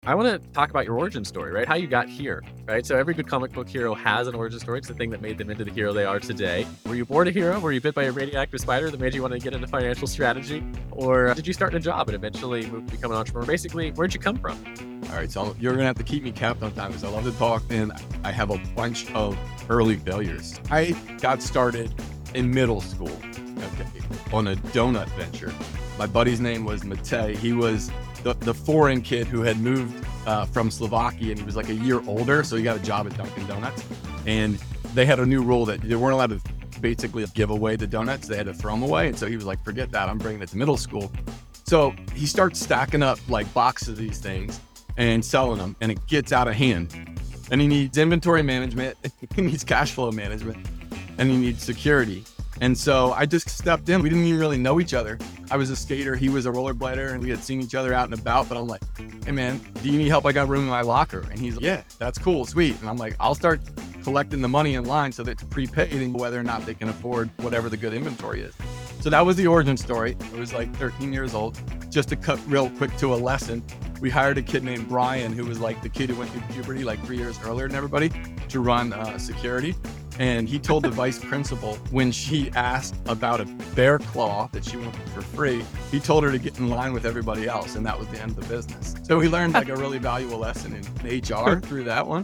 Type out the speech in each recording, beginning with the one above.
I want to talk about your origin story, right? How you got here, right? So every good comic book hero has an origin story. It's the thing that made them into the hero they are today. Were you born a hero? Were you bit by a radioactive spider that made you want to get into financial strategy? Or did you start in a job and eventually move to become an entrepreneur? Basically, where'd you come from? All right, so you're gonna have to keep me capped on time because I love to talk and I have a bunch of early failures. I got started in middle school, okay, on a donut venture. My buddy's name was Matej. He was the foreign kid who had moved from Slovakia, and he was like a year older, so he got a job at Dunkin' Donuts. And they had a new rule that they weren't allowed to basically give away the donuts; they had to throw them away. And so he was like, "Forget that! I'm bringing it to middle school." So he starts stacking up like boxes of these things and selling them, and it gets out of hand. And he needs inventory management, he needs cash flow management, and he needs security. And so I just stepped in. We didn't even really know each other. I was a skater, he was a rollerblader, and we had seen each other out and about. But I'm like, "Hey man, do you need help? I got room in my locker." And he's like, "Yeah, that's cool, sweet." And I'm like, "I'll start collecting the money in line so that it's prepaid and whether or not they can afford whatever the good inventory is." So that was the origin story. I was like 13 years old. Just to cut real quick to a lesson, we hired a kid named Brian, who was like the kid who went through puberty like 3 years earlier than everybody, to run security. And he told the vice principal when she asked about a bear claw that she wanted for free, he told her to get in line with everybody else. And that was the end of the business. So we learned like a really valuable lesson in HR through that one.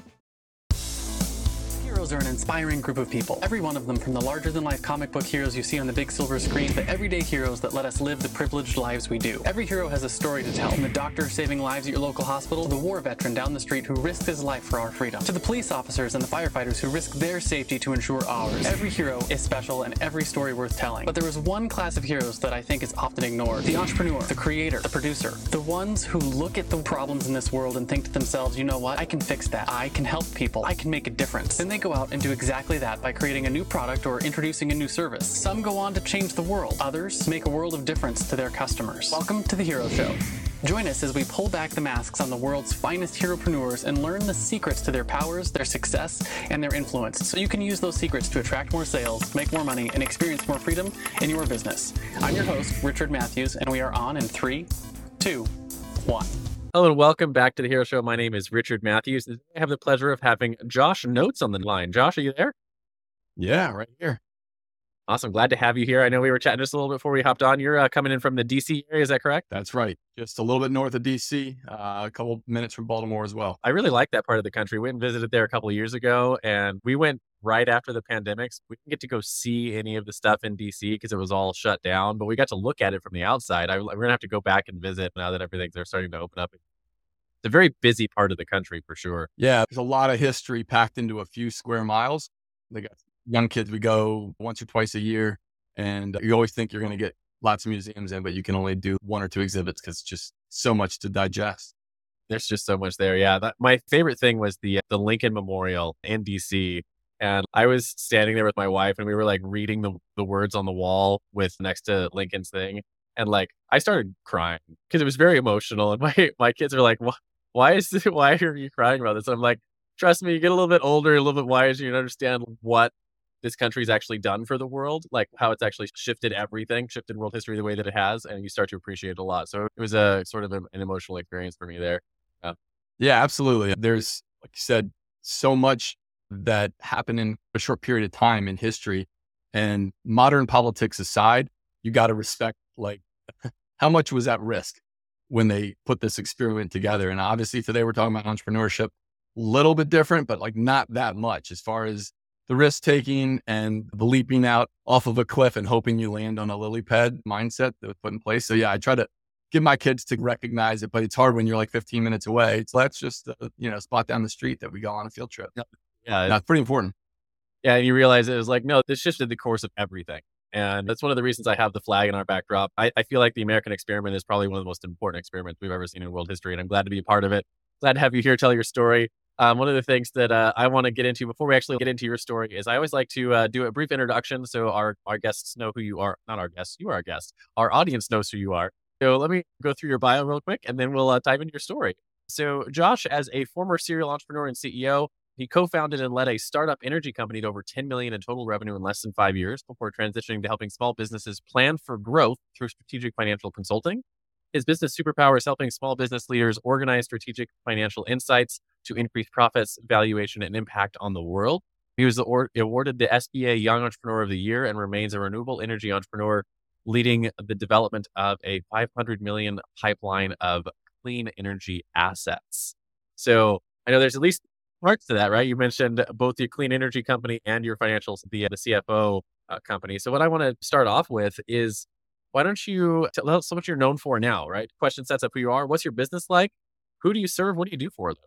Heroes are an inspiring group of people. Every one of them, from the larger-than-life comic book heroes you see on the big silver screen, to everyday heroes that let us live the privileged lives we do. Every hero has a story to tell. From the doctor saving lives at your local hospital, to the war veteran down the street who risked his life for our freedom, to the police officers and the firefighters who risk their safety to ensure ours. Every hero is special and every story worth telling. But there is one class of heroes that I think is often ignored. The entrepreneur, the creator, the producer. The ones who look at the problems in this world and think to themselves, "You know what? I can fix that. I can help people. I can make a difference." Then they go out and do exactly that by creating a new product or introducing a new service. Some go on to change the world. Others make a world of difference to their customers. Welcome to The Hero Show. Join us as we pull back the masks on the world's finest heropreneurs and learn the secrets to their powers, their success, and their influence, so you can use those secrets to attract more sales, make more money, and experience more freedom in your business. I'm your host, Richard Matthews, and we are on in 3, 2, 1. Hello and welcome back to the Hero Show. My name is Richard Matthews. I have the pleasure of having Josh Notes on the line. Josh, are you there? Yeah, right here. Awesome. Glad to have you here. I know we were chatting just a little bit before we hopped on. You're coming in from the DC area. Is that correct? That's right. Just a little bit north of DC, a couple minutes from Baltimore as well. I really like that part of the country. We went and visited there a couple of years ago, and we went right after the pandemics. We didn't get to go see any of the stuff in DC because it was all shut down, but we got to look at it from the outside. We're going to have to go back and visit now that everything's starting to open up. It's a very busy part of the country for sure. Yeah, there's a lot of history packed into a few square miles. They got young kids. We go once or twice a year, and you always think you're going to get lots of museums in, but you can only do 1 or 2 exhibits because it's just so much to digest. There's just so much there. Yeah, my favorite thing was the Lincoln Memorial in DC. And I was standing there with my wife, and we were like reading the words on the wall with next to Lincoln's thing. And like, I started crying because it was very emotional. And my kids are like, why are you crying about this? And I'm like, trust me, you get a little bit older, a little bit wiser, you understand what this country's actually done for the world, like how it's actually shifted world history the way that it has. And you start to appreciate it a lot. So it was a sort of an emotional experience for me there. Yeah, absolutely. There's, like you said, so much that happened in a short period of time in history, and modern politics aside, you got to respect like how much was at risk when they put this experiment together. And obviously today we're talking about entrepreneurship, a little bit different, but like not that much as far as the risk taking and the leaping out off of a cliff and hoping you land on a lily pad mindset that was put in place. So yeah, I try to give my kids to recognize it, but it's hard when you're like 15 minutes away. So that's just spot down the street that we go on a field trip. Yeah. That's pretty important. Yeah. And you realize it was like, no, this shifted the course of everything. And that's one of the reasons I have the flag in our backdrop. I feel like the American experiment is probably one of the most important experiments we've ever seen in world history. And I'm glad to be a part of it. Glad to have you here, tell your story. One of the things that I want to get into before we actually get into your story is I always like to do a brief introduction so our guests know who you are. Not our guests, you are our guest. Our audience knows who you are. So let me go through your bio real quick, and then we'll dive into your story. So Josh, as a former serial entrepreneur and CEO, he co-founded and led a startup energy company to over 10 million in total revenue in less than 5 years before transitioning to helping small businesses plan for growth through strategic financial consulting. His business superpower is helping small business leaders organize strategic financial insights to increase profits, valuation, and impact on the world. He was awarded the SBA Young Entrepreneur of the Year and remains a renewable energy entrepreneur, leading the development of a 500 million pipeline of clean energy assets. So I know there's at least parts to that, right? You mentioned both your clean energy company and your financials, the CFO company. So what I want to start off with is, why don't you tell us what you're known for now, right? Question sets up who you are. What's your business like? Who do you serve? What do you do for them?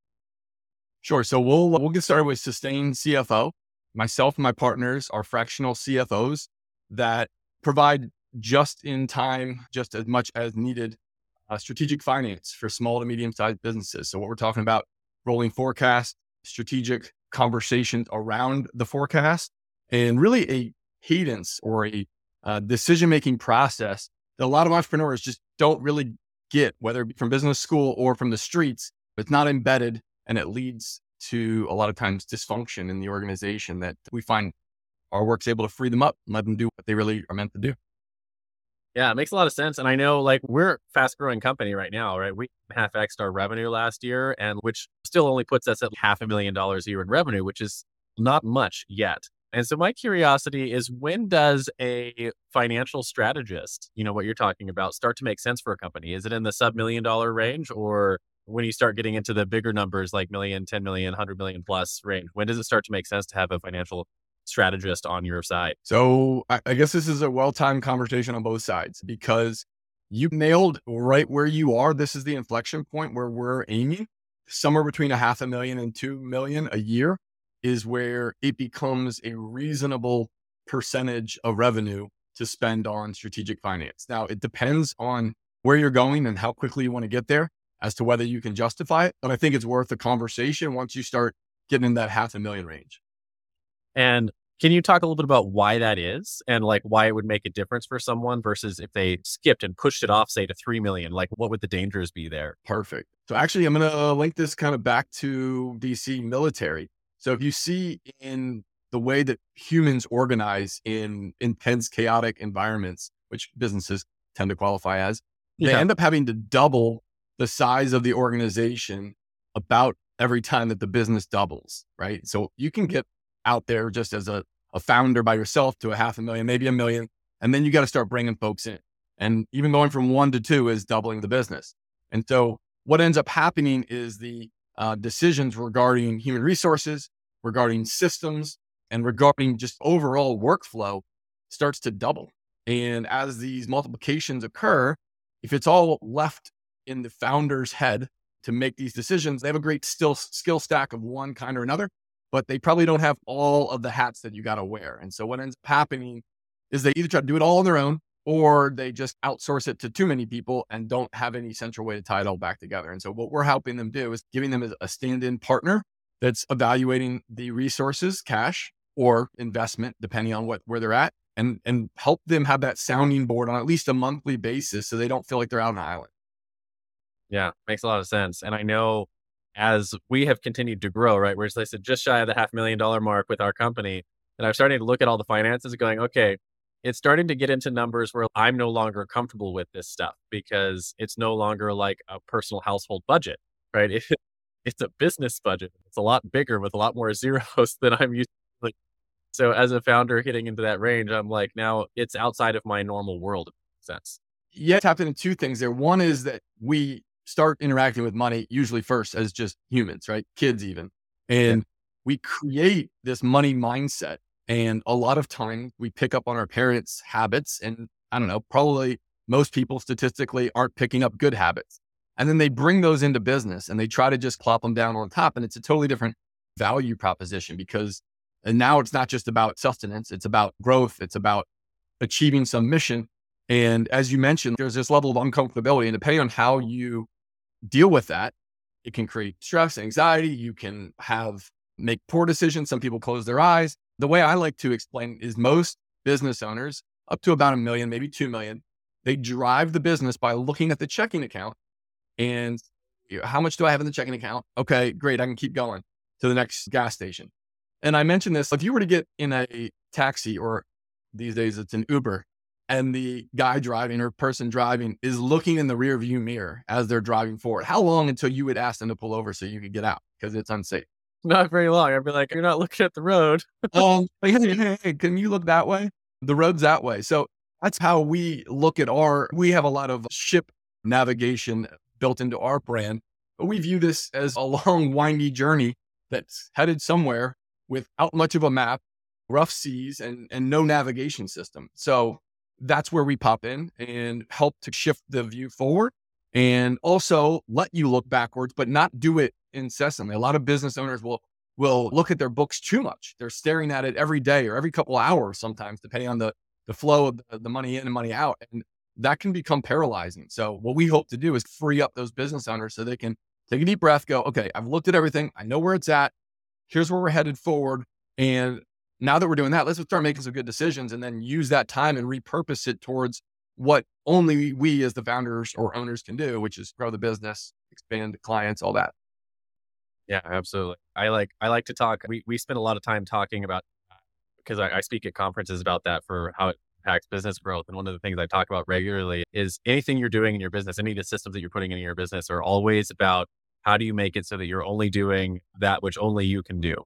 Sure. So we'll get started with Sustain CFO. Myself and my partners are fractional CFOs that provide just in time, just as much as needed, strategic finance for small to medium sized businesses. So what we're talking about, rolling forecast, strategic conversations around the forecast, and really a cadence or a decision-making process that a lot of entrepreneurs just don't really get, whether it be from business school or from the streets. It's not embedded, and it leads to a lot of times dysfunction in the organization that we find our work's able to free them up and let them do what they really are meant to do. Yeah, it makes a lot of sense. And I know like we're a fast growing company right now, right? We half X'd our revenue last year, and which still only puts us at $500,000 a year in revenue, which is not much yet. And so my curiosity is, when does a financial strategist, what you're talking about, start to make sense for a company? Is it in the sub-$1 million range, or when you start getting into the bigger numbers like million, 10 million, 100 million plus range? When does it start to make sense to have a financial strategist on your side? So I guess this is a well-timed conversation on both sides, because you nailed right where you are. This is the inflection point where we're aiming. Somewhere between $500,000 and $2 million a year is where it becomes a reasonable percentage of revenue to spend on strategic finance. Now, it depends on where you're going and how quickly you want to get there as to whether you can justify it. But I think it's worth a conversation once you start getting in that $500,000 range. And can you talk a little bit about why that is, and like why it would make a difference for someone versus if they skipped and pushed it off, say, to 3 million? Like, what would the dangers be there? Perfect. So actually, I'm going to link this kind of back to DC military. So if you see in the way that humans organize in intense, chaotic environments, which businesses tend to qualify as, they end up having to double the size of the organization about every time that the business doubles, right? So you can get out there just as a founder by yourself to $500,000, maybe $1 million, and then you got to start bringing folks in. And even going from 1 to 2 is doubling the business. And so what ends up happening is the decisions regarding human resources, regarding systems, and regarding just overall workflow starts to double. And as these multiplications occur, if it's all left in the founder's head to make these decisions, they have a great skill stack of one kind or another, but they probably don't have all of the hats that you got to wear. And so what ends up happening is they either try to do it all on their own, or they just outsource it to too many people and don't have any central way to tie it all back together. And so what we're helping them do is giving them a stand-in partner that's evaluating the resources, cash or investment, depending on where they're at, and help them have that sounding board on at least a monthly basis so they don't feel like they're out on an island. Yeah, makes a lot of sense. And I know as we have continued to grow, right, we're just shy of the $500,000 mark with our company, and I'm starting to look at all the finances and going, okay, it's starting to get into numbers where I'm no longer comfortable with this stuff, because it's no longer like a personal household budget, right? It's a business budget. It's a lot bigger with a lot more zeros than I'm used to. Like, so as a founder hitting into that range, I'm like, now it's outside of my normal world, in a sense. Yeah, tap into two things there. One is that we start interacting with money usually first as just humans, right? Kids even. And we create this money mindset. And a lot of time we pick up on our parents' habits, and I don't know, probably most people statistically aren't picking up good habits. And then they bring those into business and they try to just plop them down on top. And it's a totally different value proposition, and now it's not just about sustenance. It's about growth. It's about achieving some mission. And as you mentioned, there's this level of uncomfortability, and depending on how you deal with that, it can create stress, anxiety. You can make poor decisions. Some people close their eyes. The way I like to explain is most business owners up to about $1 million, maybe $2 million, they drive the business by looking at the checking account and how much do I have in the checking account? Okay, great. I can keep going to the next gas station. And I mentioned this, if you were to get in a taxi, or these days it's an Uber, and the guy driving or person driving is looking in the rear view mirror as they're driving forward, how long until you would ask them to pull over so you could get out because it's unsafe? Not very long. I'd be like, you're not looking at the road. Like, hey, can you look that way? The road's that way. So that's how we look at we have a lot of ship navigation built into our brand, but we view this as a long, windy journey that's headed somewhere without much of a map, rough seas, and no navigation system. So that's where we pop in and help to shift the view forward and also let you look backwards, but not do it incessantly. A lot of business owners will look at their books too much. They're staring at it every day or every couple of hours, sometimes, depending on the flow of the money in and money out. And that can become paralyzing. So what we hope to do is free up those business owners so they can take a deep breath, go, okay, I've looked at everything. I know where it's at. Here's where we're headed forward. And now that we're doing that, let's start making some good decisions and then use that time and repurpose it towards what only we as the founders or owners can do, which is grow the business, expand the clients, all that. Yeah, absolutely. I like to talk. We spend a lot of time talking about, because I speak at conferences about that for how it impacts business growth. And one of the things I talk about regularly is anything you're doing in your business, any of the systems that you're putting in your business are always about how do you make it so that you're only doing that which only you can do.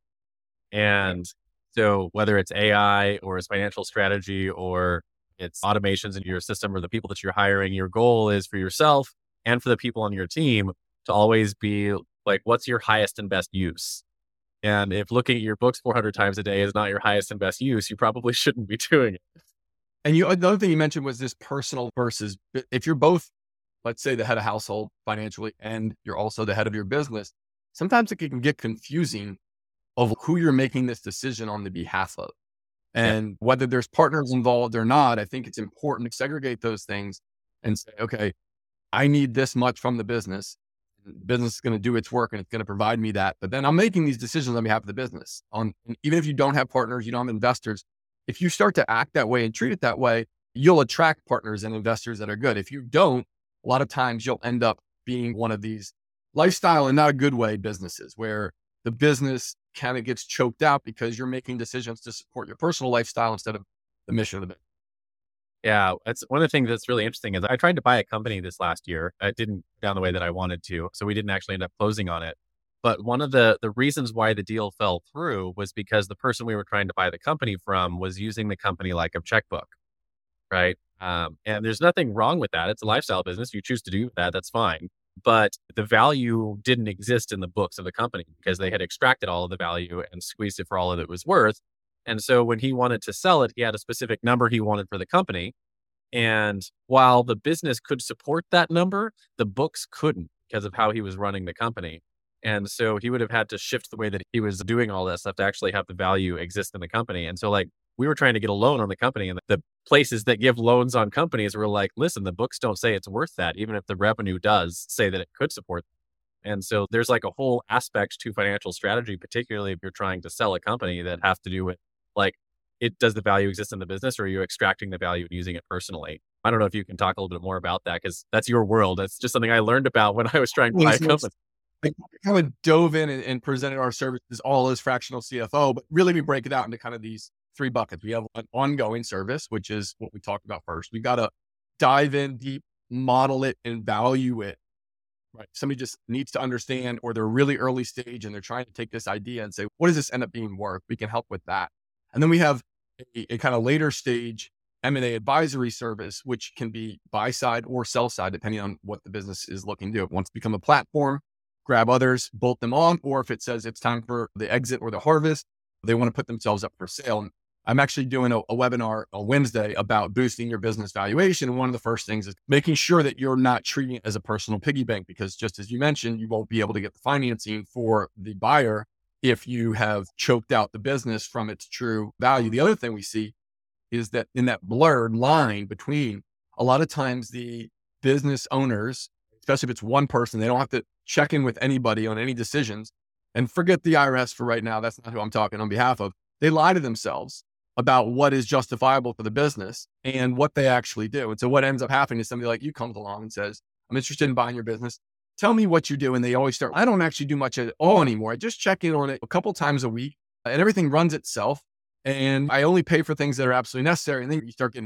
And so whether it's AI or it's financial strategy or it's automations in your system or the people that you're hiring, your goal is for yourself and for the people on your team to always be like, what's your highest and best use? And if looking at your books 400 times a day is not your highest and best use, you probably shouldn't be doing it. And another thing you mentioned was this personal versus, if you're both, let's say, the head of household financially, and you're also the head of your business, sometimes it can get confusing of who you're making this decision on the behalf of. And whether there's partners involved or not, I think it's important to segregate those things and say, okay, I need this much from the business. The business is going to do its work and it's going to provide me that. But then I'm making these decisions on behalf of the business. Even if you don't have partners, you don't have investors, if you start to act that way and treat it that way, you'll attract partners and investors that are good. If you don't, a lot of times you'll end up being one of these lifestyle and not a good way businesses where the business kind of gets choked out because you're making decisions to support your personal lifestyle instead of the mission of the business. Yeah, that's one of the things that's really interesting is I tried to buy a company this last year. It didn't go down the way that I wanted to. So we didn't actually end up closing on it. But one of the reasons why the deal fell through was because the person we were trying to buy the company from was using the company like a checkbook, right? And there's nothing wrong with that. It's a lifestyle business. You choose to do that. That's fine. But the value didn't exist in the books of the company because they had extracted all of the value and squeezed it for all that it was worth. And so when he wanted to sell it, he had a specific number he wanted for the company. And while the business could support that number, the books couldn't because of how he was running the company. And so he would have had to shift the way that he was doing all that stuff to actually have the value exist in the company. And so we were trying to get a loan on the company, and the places that give loans on companies were like, listen, the books don't say it's worth that, even if the revenue does say that it could support that. And so there's like a whole aspect to financial strategy, particularly if you're trying to sell a company, that have to do with does the value exist in the business, or are you extracting the value and using it personally? I don't know if you can talk a little bit more about that because that's your world. That's just something I learned about when I was trying to buy a company. I kind of dove in and presented our services all as fractional CFO, but really we break it out into kind of these three buckets. We have an ongoing service, which is what we talked about first. We got to dive in deep, model it, and value it. Right. Somebody just needs to understand, or they're really early stage and they're trying to take this idea and say, what does this end up being worth? We can help with that. And then we have a kind of later stage M&A advisory service, which can be buy side or sell side, depending on what the business is looking to do. It wants to become a platform, grab others, bolt them on, or if it says it's time for the exit or the harvest, they want to put themselves up for sale. And I'm actually doing a webinar on Wednesday about boosting your business valuation. And one of the first things is making sure that you're not treating it as a personal piggy bank, because just as you mentioned, you won't be able to get the financing for the buyer if you have choked out the business from its true value. The other thing we see is that in that blurred line between, a lot of times the business owners, especially if it's one person, they don't have to check in with anybody on any decisions, and forget the IRS for right now. That's not who I'm talking on behalf of. They lie to themselves about what is justifiable for the business and what they actually do. And so what ends up happening is somebody like you comes along and says, I'm interested in buying your business. Tell me what you do. And they always start, I don't actually do much at all anymore. I just check in on it a couple times a week and everything runs itself. And I only pay for things that are absolutely necessary. And then you start getting into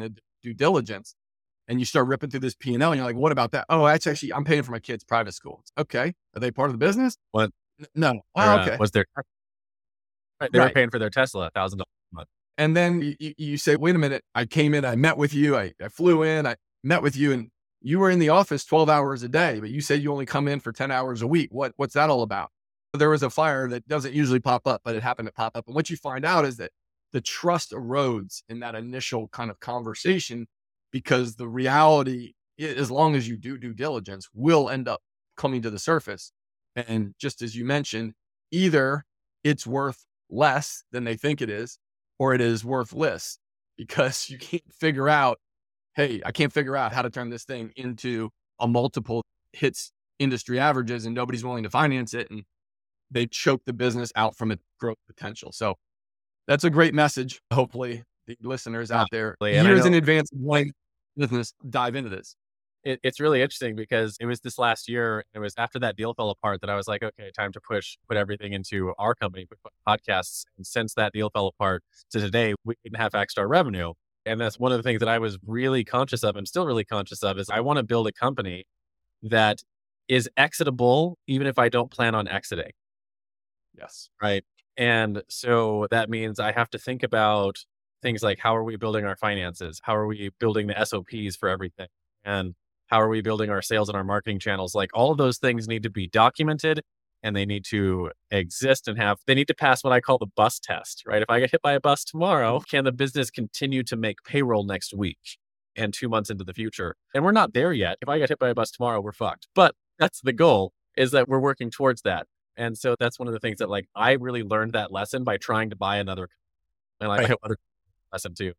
due diligence. And you start ripping through this P&L and you're like, what about that? Oh, that's actually, I'm paying for my kids' private school. Okay. Are they part of the business? What? No. Their, Oh, okay. was their right? They were Right. paying for their Tesla $1,000 a month. And then you say, wait a minute, I came in, I met with you, I flew in, I met with you, and you were in the office 12 hours a day, but you said you only come in for 10 hours a week. What's that all about? There was a fire that doesn't usually pop up, but it happened to pop up. And what you find out is that the trust erodes in that initial kind of conversation, because the reality, as long as you do due diligence, will end up coming to the surface. And just as you mentioned, either it's worth less than they think it is, or it is worthless, because you can't figure out, hey, I can't figure out how to turn this thing into a multiple hits industry averages, and nobody's willing to finance it. And they choke the business out from its growth potential. So that's a great message. Hopefully the listeners out there, years in advance of wanting business, dive into this. It's really interesting because it was this last year. It was after that deal fell apart that I was like, okay, time to put everything into our company, put podcasts. And since that deal fell apart to today, we didn't have extra revenue. And that's one of the things that I was really conscious of and still really conscious of is I want to build a company that is exitable, even if I don't plan on exiting. Yes. Right. And so that means I have to think about things like, how are we building our finances? How are we building the SOPs for everything? And how are we building our sales and our marketing channels? Like all of those things need to be documented, and they need to exist and they need to pass what I call the bus test, right? If I get hit by a bus tomorrow, can the business continue to make payroll next week and 2 months into the future? And we're not there yet. If I get hit by a bus tomorrow, we're fucked. But that's the goal, is that we're working towards that. And so that's one of the things that like, I really learned that lesson by trying to buy another. And I hope other lesson too.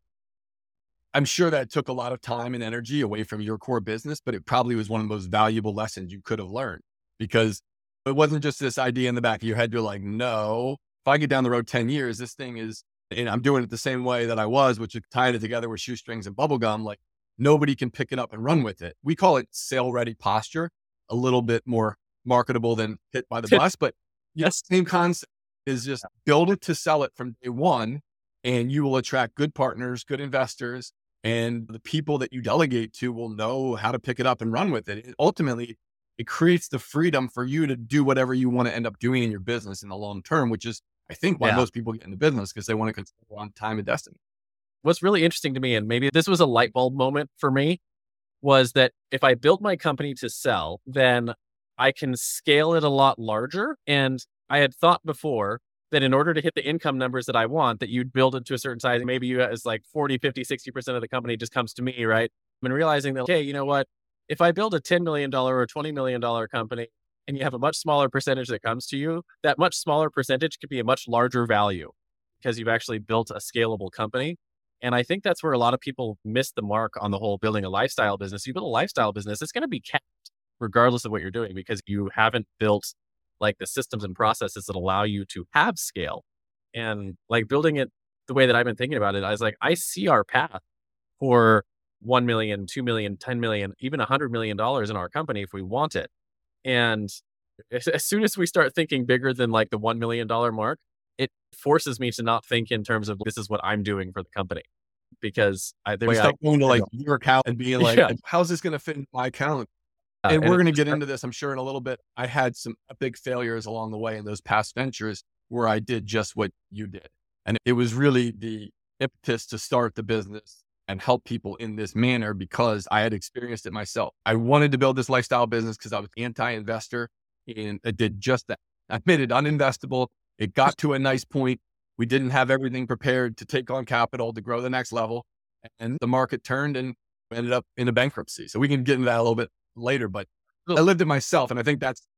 I'm sure that took a lot of time and energy away from your core business, but it probably was one of the most valuable lessons you could have learned, because it wasn't just this idea in the back of your head. You're like, no, if I get down the road 10 years, this thing is, and I'm doing it the same way that I was, which is tying it together with shoestrings and bubble gum. Like nobody can pick it up and run with it. We call it sale ready posture, a little bit more marketable than hit by the bus, but yes, same concept is just build it to sell it from day one, and you will attract good partners, good investors, and the people that you delegate to will know how to pick it up and run with it. Ultimately, it creates the freedom for you to do whatever you want to end up doing in your business in the long term, which is, I think, why most people get into business, because they want to control on time and destiny. What's really interesting to me, and maybe this was a light bulb moment for me, was that if I build my company to sell, then I can scale it a lot larger. And I had thought before that in order to hit the income numbers that I want, that you'd build it to a certain size. Maybe you as like 40, 50, 60% of the company just comes to me, right? And realizing that, okay, you know what? If I build a $10 million or $20 million company and you have a much smaller percentage that comes to you, that much smaller percentage could be a much larger value because you've actually built a scalable company. And I think that's where a lot of people miss the mark on the whole building a lifestyle business. You build a lifestyle business, it's going to be capped regardless of what you're doing, because you haven't built like the systems and processes that allow you to have scale. And like building it the way that I've been thinking about it, I was like, I see our path for 1 million, 2 million, 10 million, even $100 million in our company if we want it. And as soon as we start thinking bigger than like the $1 million mark, it forces me to not think in terms of this is what I'm doing for the company. Because we start going to like your account and being like, how's this going to fit in my account? And we're going to get into this, I'm sure, in a little bit. I had some epic failures along the way in those past ventures where I did just what you did. And it was really the impetus to start the business and help people in this manner, because I had experienced it myself. I wanted to build this lifestyle business because I was anti-investor, and it did just that. I made it uninvestable. It got to a nice point. We didn't have everything prepared to take on capital to grow the next level. And the market turned and ended up in a bankruptcy. So we can get into that a little bit later, but I lived it myself. And I think that's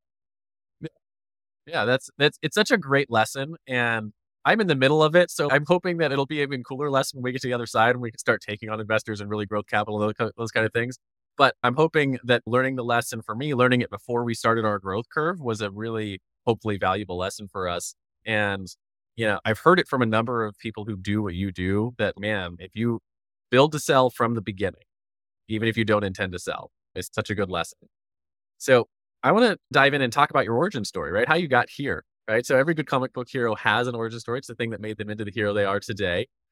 it's such a great lesson, and I'm in the middle of it. So I'm hoping that it'll be an even cooler lesson when we get to the other side and we can start taking on investors and really growth capital, those kind of things. But I'm hoping that learning the lesson, for me, learning it before we started our growth curve, was a really hopefully valuable lesson for us. And, you know, I've heard it from a number of people who do what you do, that, man, if you build to sell from the beginning, even if you don't intend to sell, it's such a good lesson. So I want to dive in and talk about your origin story, right? How you got here, right? So every good comic book hero has an origin story. It's the thing that made them into the hero they are today.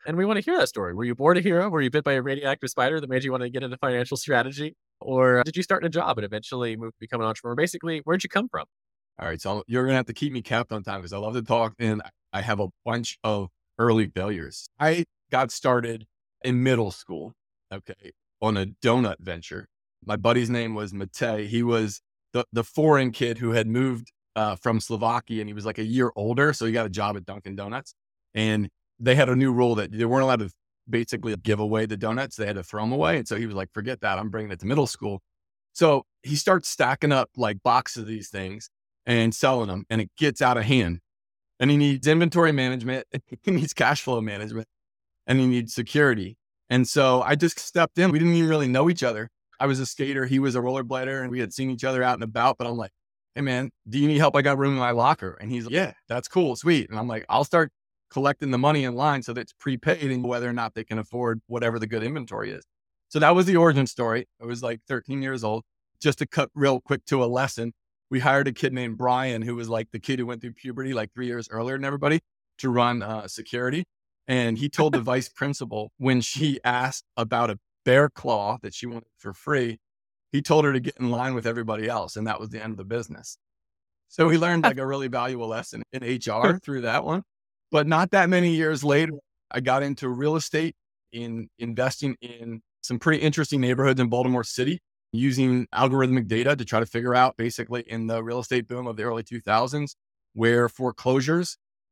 And we want to hear that story. Were you born a hero? Were you bit by a radioactive spider that made you want to get into financial strategy? Or did you start in a job and eventually move to become an entrepreneur? Basically, where'd you come from? All right. So you're going to have to keep me capped on time because I love to talk and I have a bunch of early failures. I got started in middle school, okay, on a donut venture. My buddy's name was Matej. He was the foreign kid who had moved from Slovakia, and he was like a year older. So he got a job at Dunkin' Donuts, and they had a new rule that they weren't allowed to basically give away the donuts. They had to throw them away. And so he was like, forget that. I'm bringing it to middle school. So he starts stacking up like boxes of these things and selling them, and it gets out of hand. And he needs inventory management, he needs cash flow management, and he needs security. And so I just stepped in. We didn't even really know each other. I was a skater. He was a rollerblader, and we had seen each other out and about, but I'm like, hey man, do you need help? I got room in my locker. And he's like, yeah, that's cool. Sweet. And I'm like, I'll start collecting the money in line so that it's prepaid and whether or not they can afford whatever the good inventory is. So that was the origin story. I was like 13 years old. Just to cut real quick to a lesson, we hired a kid named Brian, who was like the kid who went through puberty like 3 years earlier than everybody, to run security. And he told the vice principal when she asked about a bear claw that she wanted for free, he told her to get in line with everybody else. And that was the end of the business. So we learned like a really valuable lesson in HR through that one. But not that many years later, I got into real estate, in investing in some pretty interesting neighborhoods in Baltimore City, using algorithmic data to try to figure out basically in the real estate boom of the early 2000s, where foreclosures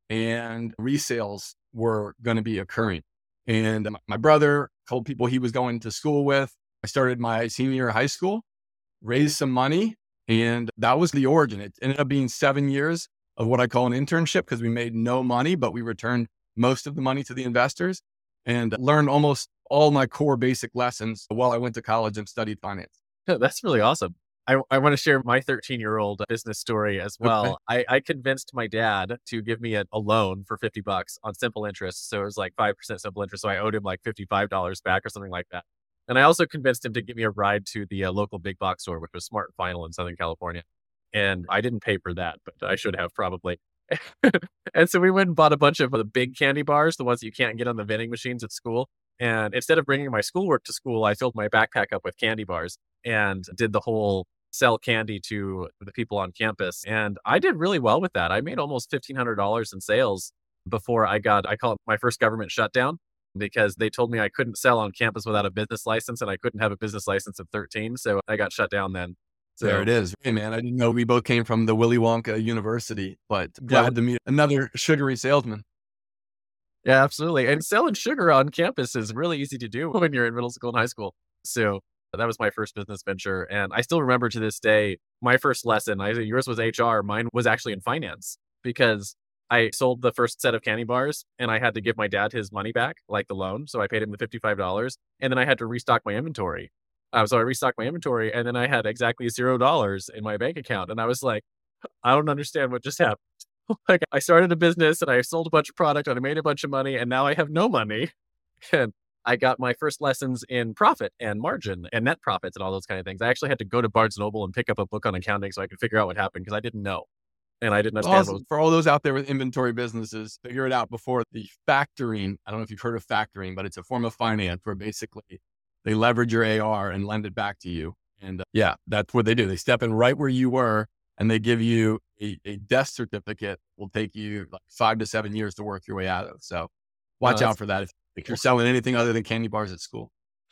and resales were going to be occurring. And my brother, a couple people he was going to school with, I started my senior year of high school, raised some money, and that was the origin. It ended up being 7 years of what I call an internship because we made no money, but we returned most of the money to the investors and learned almost all my core basic lessons while I went to college and studied finance. That's really awesome. I want to share my 13-year-old business story as well. Okay. I convinced my dad to give me a loan for $50 on simple interest. So it was like 5% simple interest. So I owed him like $55 back or something like that. And I also convinced him to give me a ride to the local big box store, which was Smart & Final in Southern California. And I didn't pay for that, but I should have probably. And so we went and bought a bunch of the big candy bars, the ones that you can't get on the vending machines at school. And instead of bringing my schoolwork to school, I filled my backpack up with candy bars and did the whole sell candy to the people on campus. And I did really well with that. I made almost $1,500 in sales before I call it my first government shutdown, because they told me I couldn't sell on campus without a business license, and I couldn't have a business license at 13. So I got shut down then. So there it is. Hey man, I didn't know we both came from the Willy Wonka University, but glad to meet another sugary salesman. Yeah, absolutely. And selling sugar on campus is really easy to do when you're in middle school and high school. So that was my first business venture. And I still remember to this day, my first lesson, yours was HR, mine was actually in finance, because I sold the first set of candy bars and I had to give my dad his money back, like the loan. So I paid him the $55 and then I had to restock my inventory. So I restocked my inventory and then I had exactly $0 in my bank account. And I was like, I don't understand what just happened. Like, I started a business and I sold a bunch of product and I made a bunch of money and now I have no money. And I got my first lessons in profit and margin and net profits and all those kind of things. I actually had to go to Barnes & Noble and pick up a book on accounting so I could figure out what happened, because I didn't know. And I didn't understand. Awesome. For all those out there with inventory businesses, figure it out before the factoring. I don't know if you've heard of factoring, but it's a form of finance where basically they leverage your AR and lend it back to you. And yeah, that's what they do. They step in right where you were and they give you a death certificate. Will take you like 5 to 7 years to work your way out of. So watch out for that if you're selling anything other than candy bars at school.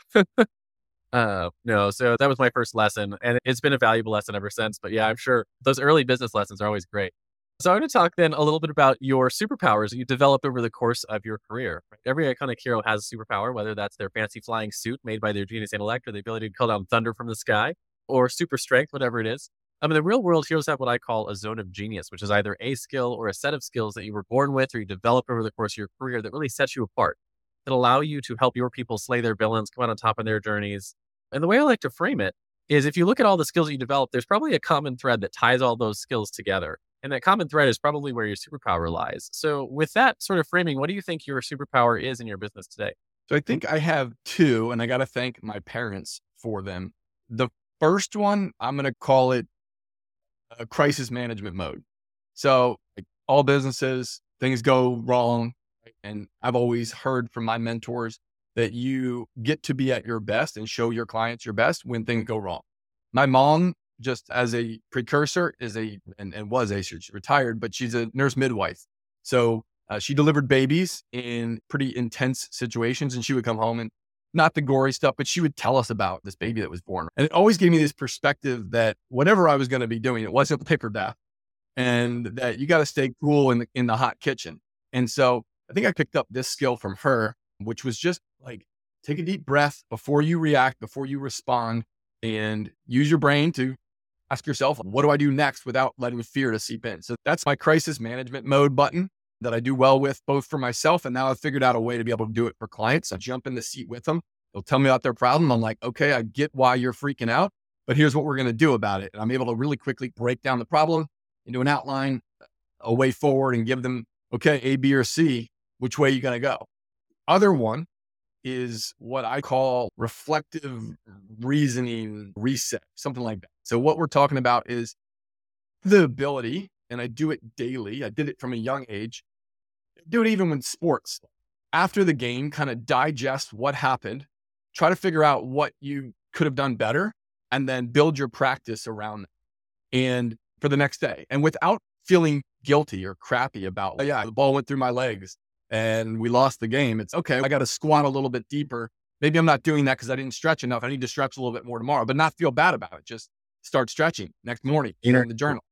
No, so that was my first lesson, and it's been a valuable lesson ever since. But yeah, I'm sure those early business lessons are always great. So I want to talk then a little bit about your superpowers that you developed over the course of your career. Right? Every iconic hero has a superpower, whether that's their fancy flying suit made by their genius intellect, or the ability to call down thunder from the sky, or super strength, whatever it is. In the real world, heroes have what I call a zone of genius, which is either a skill or a set of skills that you were born with or you developed over the course of your career that really sets you apart, that allow you to help your people slay their villains, come out on top of their journeys. And the way I like to frame it is, if you look at all the skills that you develop, there's probably a common thread that ties all those skills together. And that common thread is probably where your superpower lies. So with that sort of framing, what do you think your superpower is in your business today? So I think I have two, and I got to thank my parents for them. The first one, I'm going to call it a crisis management mode. So like all businesses, things go wrong. And I've always heard from my mentors that you get to be at your best and show your clients your best when things go wrong. My mom, just as a precursor, she's retired, but she's a nurse midwife. So she delivered babies in pretty intense situations, and she would come home and not the gory stuff, but she would tell us about this baby that was born. And it always gave me this perspective that whatever I was going to be doing, it wasn't life or death, and that you got to stay cool in the hot kitchen. And so I think I picked up this skill from her, which was just like, take a deep breath before you react, before you respond, and use your brain to ask yourself, what do I do next without letting fear to seep in? So that's my crisis management mode button that I do well with, both for myself. And now I've figured out a way to be able to do it for clients. I jump in the seat with them. They'll tell me about their problem. I'm like, okay, I get why you're freaking out, but here's what we're going to do about it. And I'm able to really quickly break down the problem into an outline, a way forward, and give them, okay, A, B, or C, which way are you going to go? Other one is what I call reflective reasoning reset, something like that. So what we're talking about is the ability, and I do it daily. I did it from a young age. Do it even with sports. After the game, kind of digest what happened, try to figure out what you could have done better, and then build your practice around that. And for the next day, and without feeling guilty or crappy about, oh, yeah, the ball went through my legs and we lost the game. It's okay. I got to squat a little bit deeper. Maybe I'm not doing that because I didn't stretch enough. I need to stretch a little bit more tomorrow, but not feel bad about it. Just start stretching next morning in the journal.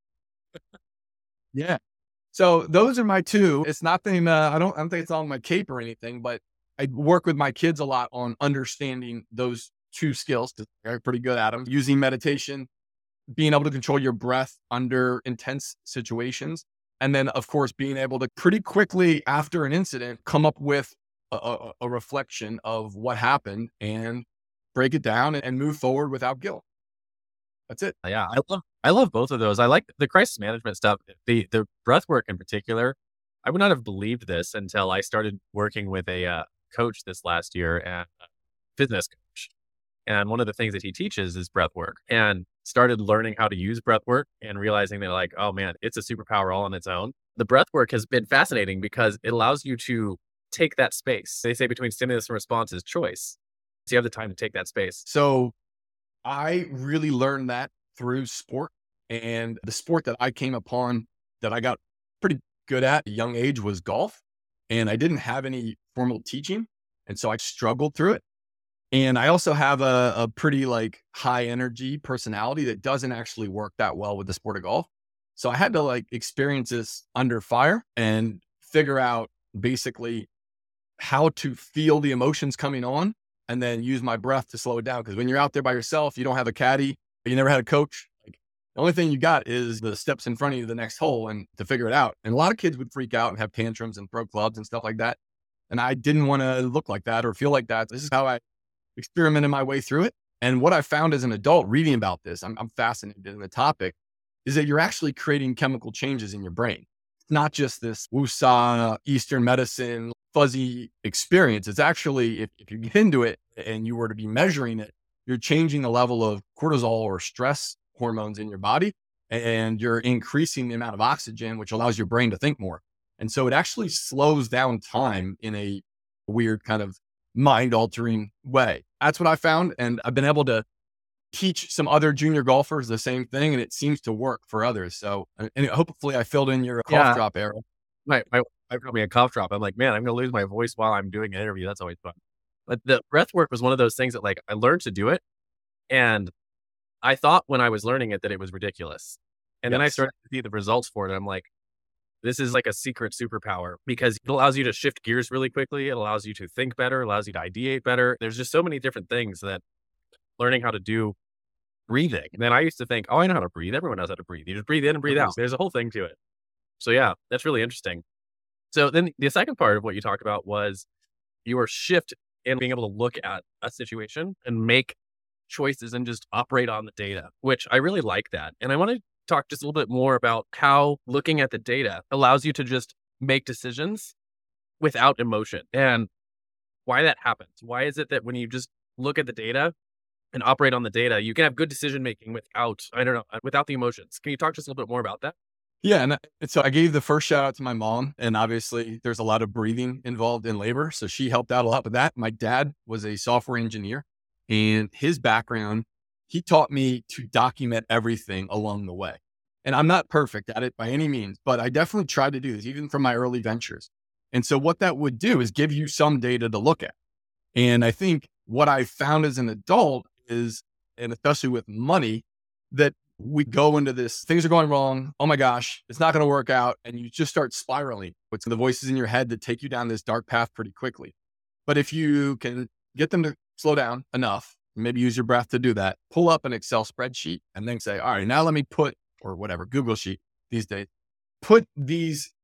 Yeah. So those are my two. It's nothing, I don't think it's on my cape or anything, but I work with my kids a lot on understanding those two skills because they're pretty good at them. Using meditation, being able to control your breath under intense situations. And then, of course, being able to pretty quickly after an incident, come up with a reflection of what happened and break it down and move forward without guilt. That's it. Yeah, I love both of those. I like the crisis management stuff. The breath work in particular. I would not have believed this until I started working with a coach this last year, and a fitness coach. And one of the things that he teaches is breath work, and started learning how to use breath work and realizing that, like, oh man, it's a superpower all on its own. The breath work has been fascinating because it allows you to take that space. They say between stimulus and response is choice. So you have the time to take that space. So I really learned that through sport, and the sport that I came upon that I got pretty good at a young age was golf. And I didn't have any formal teaching. And so I struggled through it. And I also have a pretty like high energy personality that doesn't actually work that well with the sport of golf. So I had to like experience this under fire and figure out basically how to feel the emotions coming on and then use my breath to slow it down. Because when you're out there by yourself, you don't have a caddy, you never had a coach. Like the only thing you got is the steps in front of you to the next hole and to figure it out. And a lot of kids would freak out and have tantrums and throw clubs and stuff like that. And I didn't want to look like that or feel like that. This is how I experimented my way through it. And what I found as an adult reading about this, I'm fascinated in the topic, is that you're actually creating chemical changes in your brain. It's not just this woosah, Eastern medicine, fuzzy experience. It's actually, if you get into it and you were to be measuring it, you're changing the level of cortisol or stress hormones in your body, and you're increasing the amount of oxygen, which allows your brain to think more. And so it actually slows down time in a weird kind of mind-altering way. That's what I found. And I've been able to teach some other junior golfers the same thing, and it seems to work for others. So, and hopefully I filled in your cough drop era. My wife got me a cough drop. I'm like, man, I'm going to lose my voice while I'm doing an interview. That's always fun. But the breath work was one of those things that like I learned to do it. And I thought when I was learning it that it was ridiculous. And then I started to see the results for it. I'm like, this is like a secret superpower because it allows you to shift gears really quickly. It allows you to think better, allows you to ideate better. There's just so many different things that learning how to do breathing. And then I used to think, oh, I know how to breathe. Everyone knows how to breathe. You just breathe in and breathe out. There's a whole thing to it. So yeah, that's really interesting. So then the second part of what you talked about was your shift in being able to look at a situation and make choices and just operate on the data, which I really like that. And I want to talk just a little bit more about how looking at the data allows you to just make decisions without emotion and why that happens. Why is it that when you just look at the data and operate on the data, you can have good decision making without the emotions? Can you talk just a little bit more about that? Yeah. And so I gave the first shout out to my mom, and obviously there's a lot of breathing involved in labor. So she helped out a lot with that. My dad was a software engineer, and his background, he taught me to document everything along the way. And I'm not perfect at it by any means, but I definitely tried to do this even from my early ventures. And so what that would do is give you some data to look at. And I think what I found as an adult is, and especially with money, that we go into this, things are going wrong. Oh my gosh, it's not going to work out. And you just start spiraling with the voices in your head that take you down this dark path pretty quickly. But if you can get them to slow down enough, maybe use your breath to do that, pull up an Excel spreadsheet and then say, all right, now let me put, or whatever, Google Sheet these days, put these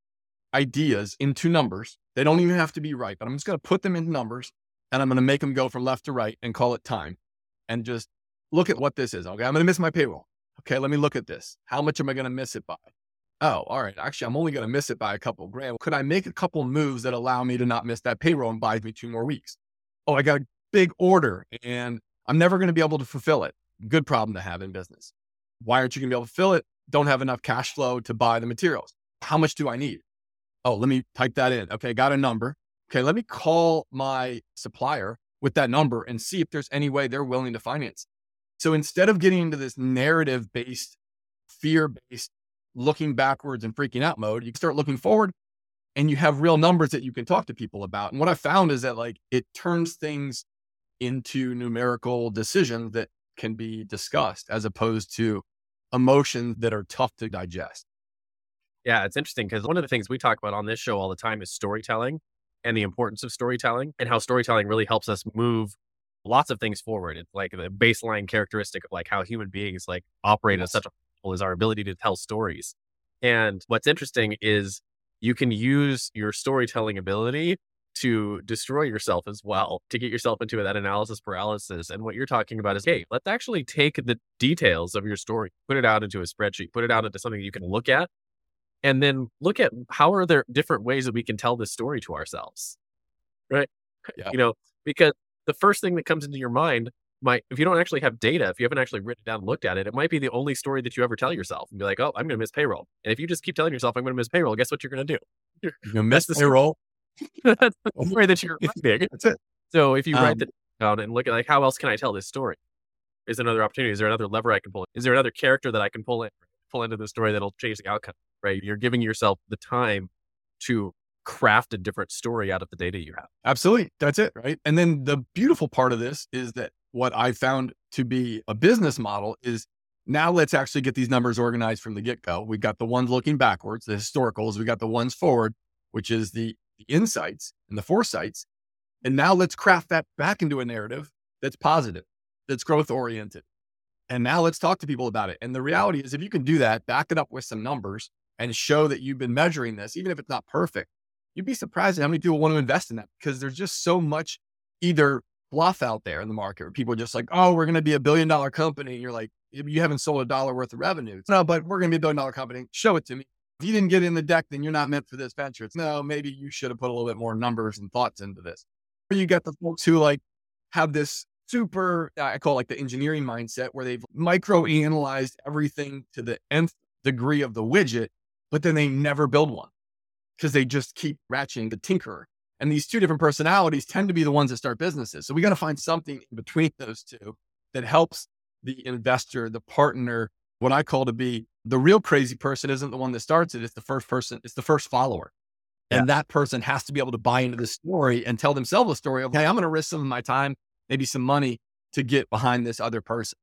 ideas into numbers. They don't even have to be right, but I'm just going to put them in numbers and I'm going to make them go from left to right and call it time and just look at what this is. Okay. I'm going to miss my payroll. Okay. Let me look at this. How much am I going to miss it by? Oh, all right. Actually, I'm only going to miss it by a couple of grand. Could I make a couple moves that allow me to not miss that payroll and buy me 2 more weeks? Oh, I got a big order and I'm never going to be able to fulfill it. Good problem to have in business. Why aren't you going to be able to fill it? Don't have enough cash flow to buy the materials. How much do I need? Oh, let me type that in. Okay, got a number. Okay, let me call my supplier with that number and see if there's any way they're willing to finance. So instead of getting into this narrative-based, fear-based, looking backwards and freaking out mode, you can start looking forward and you have real numbers that you can talk to people about. And what I found is that it turns things into numerical decisions that can be discussed as opposed to emotions that are tough to digest. Yeah, it's interesting because one of the things we talk about on this show all the time is storytelling and the importance of storytelling and how storytelling really helps us move lots of things forward. It's like the baseline characteristic of how human beings operate at such a level is our ability to tell stories. And what's interesting is you can use your storytelling ability to destroy yourself as well, to get yourself into that analysis paralysis. And what you're talking about is, hey, let's actually take the details of your story, put it out into a spreadsheet, put it out into something you can look at, and then look at how are there different ways that we can tell this story to ourselves, right? Yeah. Because the first thing that comes into your mind if you don't actually have data, if you haven't actually written it down and looked at it, it might be the only story that you ever tell yourself and be like, oh, I'm going to miss payroll. And if you just keep telling yourself, I'm going to miss payroll, guess what you're going to do? You're going to miss the payroll. That's the story that you're writing. That's it. So if you write it down and look at how else can I tell this story? Is there another opportunity? Is there another lever I can pull? Is there another character that I can pull into the story that'll change the outcome, right? You're giving yourself the time to craft a different story out of the data you have. Absolutely. That's it. Right. And then the beautiful part of this is that what I found to be a business model is now let's actually get these numbers organized from the get-go. We got the ones looking backwards, the historicals. We got the ones forward, which is the insights and the foresights. And now let's craft that back into a narrative that's positive, that's growth oriented. And now let's talk to people about it. And the reality is if you can do that, back it up with some numbers and show that you've been measuring this, even if it's not perfect, you'd be surprised at how many people want to invest in that because there's just so much either fluff out there in the market where people are just like, oh, we're going to be $1 billion company. And you're like, you haven't sold $1 worth of revenue. No, but we're going to be $1 billion company. Show it to me. If you didn't get in the deck, then you're not meant for this venture. It's no, maybe you should have put a little bit more numbers and thoughts into this. Or you got the folks who have this super, I call it the engineering mindset where they've micro-analyzed everything to the nth degree of the widget, but then they never build one because they just keep ratcheting the tinkerer. And these two different personalities tend to be the ones that start businesses. So we got to find something in between those two that helps the investor, the partner, what I call to be the real crazy person isn't the one that starts it. It's the first person. It's the first follower. Yeah. And that person has to be able to buy into the story and tell themselves a story of, hey, I'm going to risk some of my time, maybe some money to get behind this other person.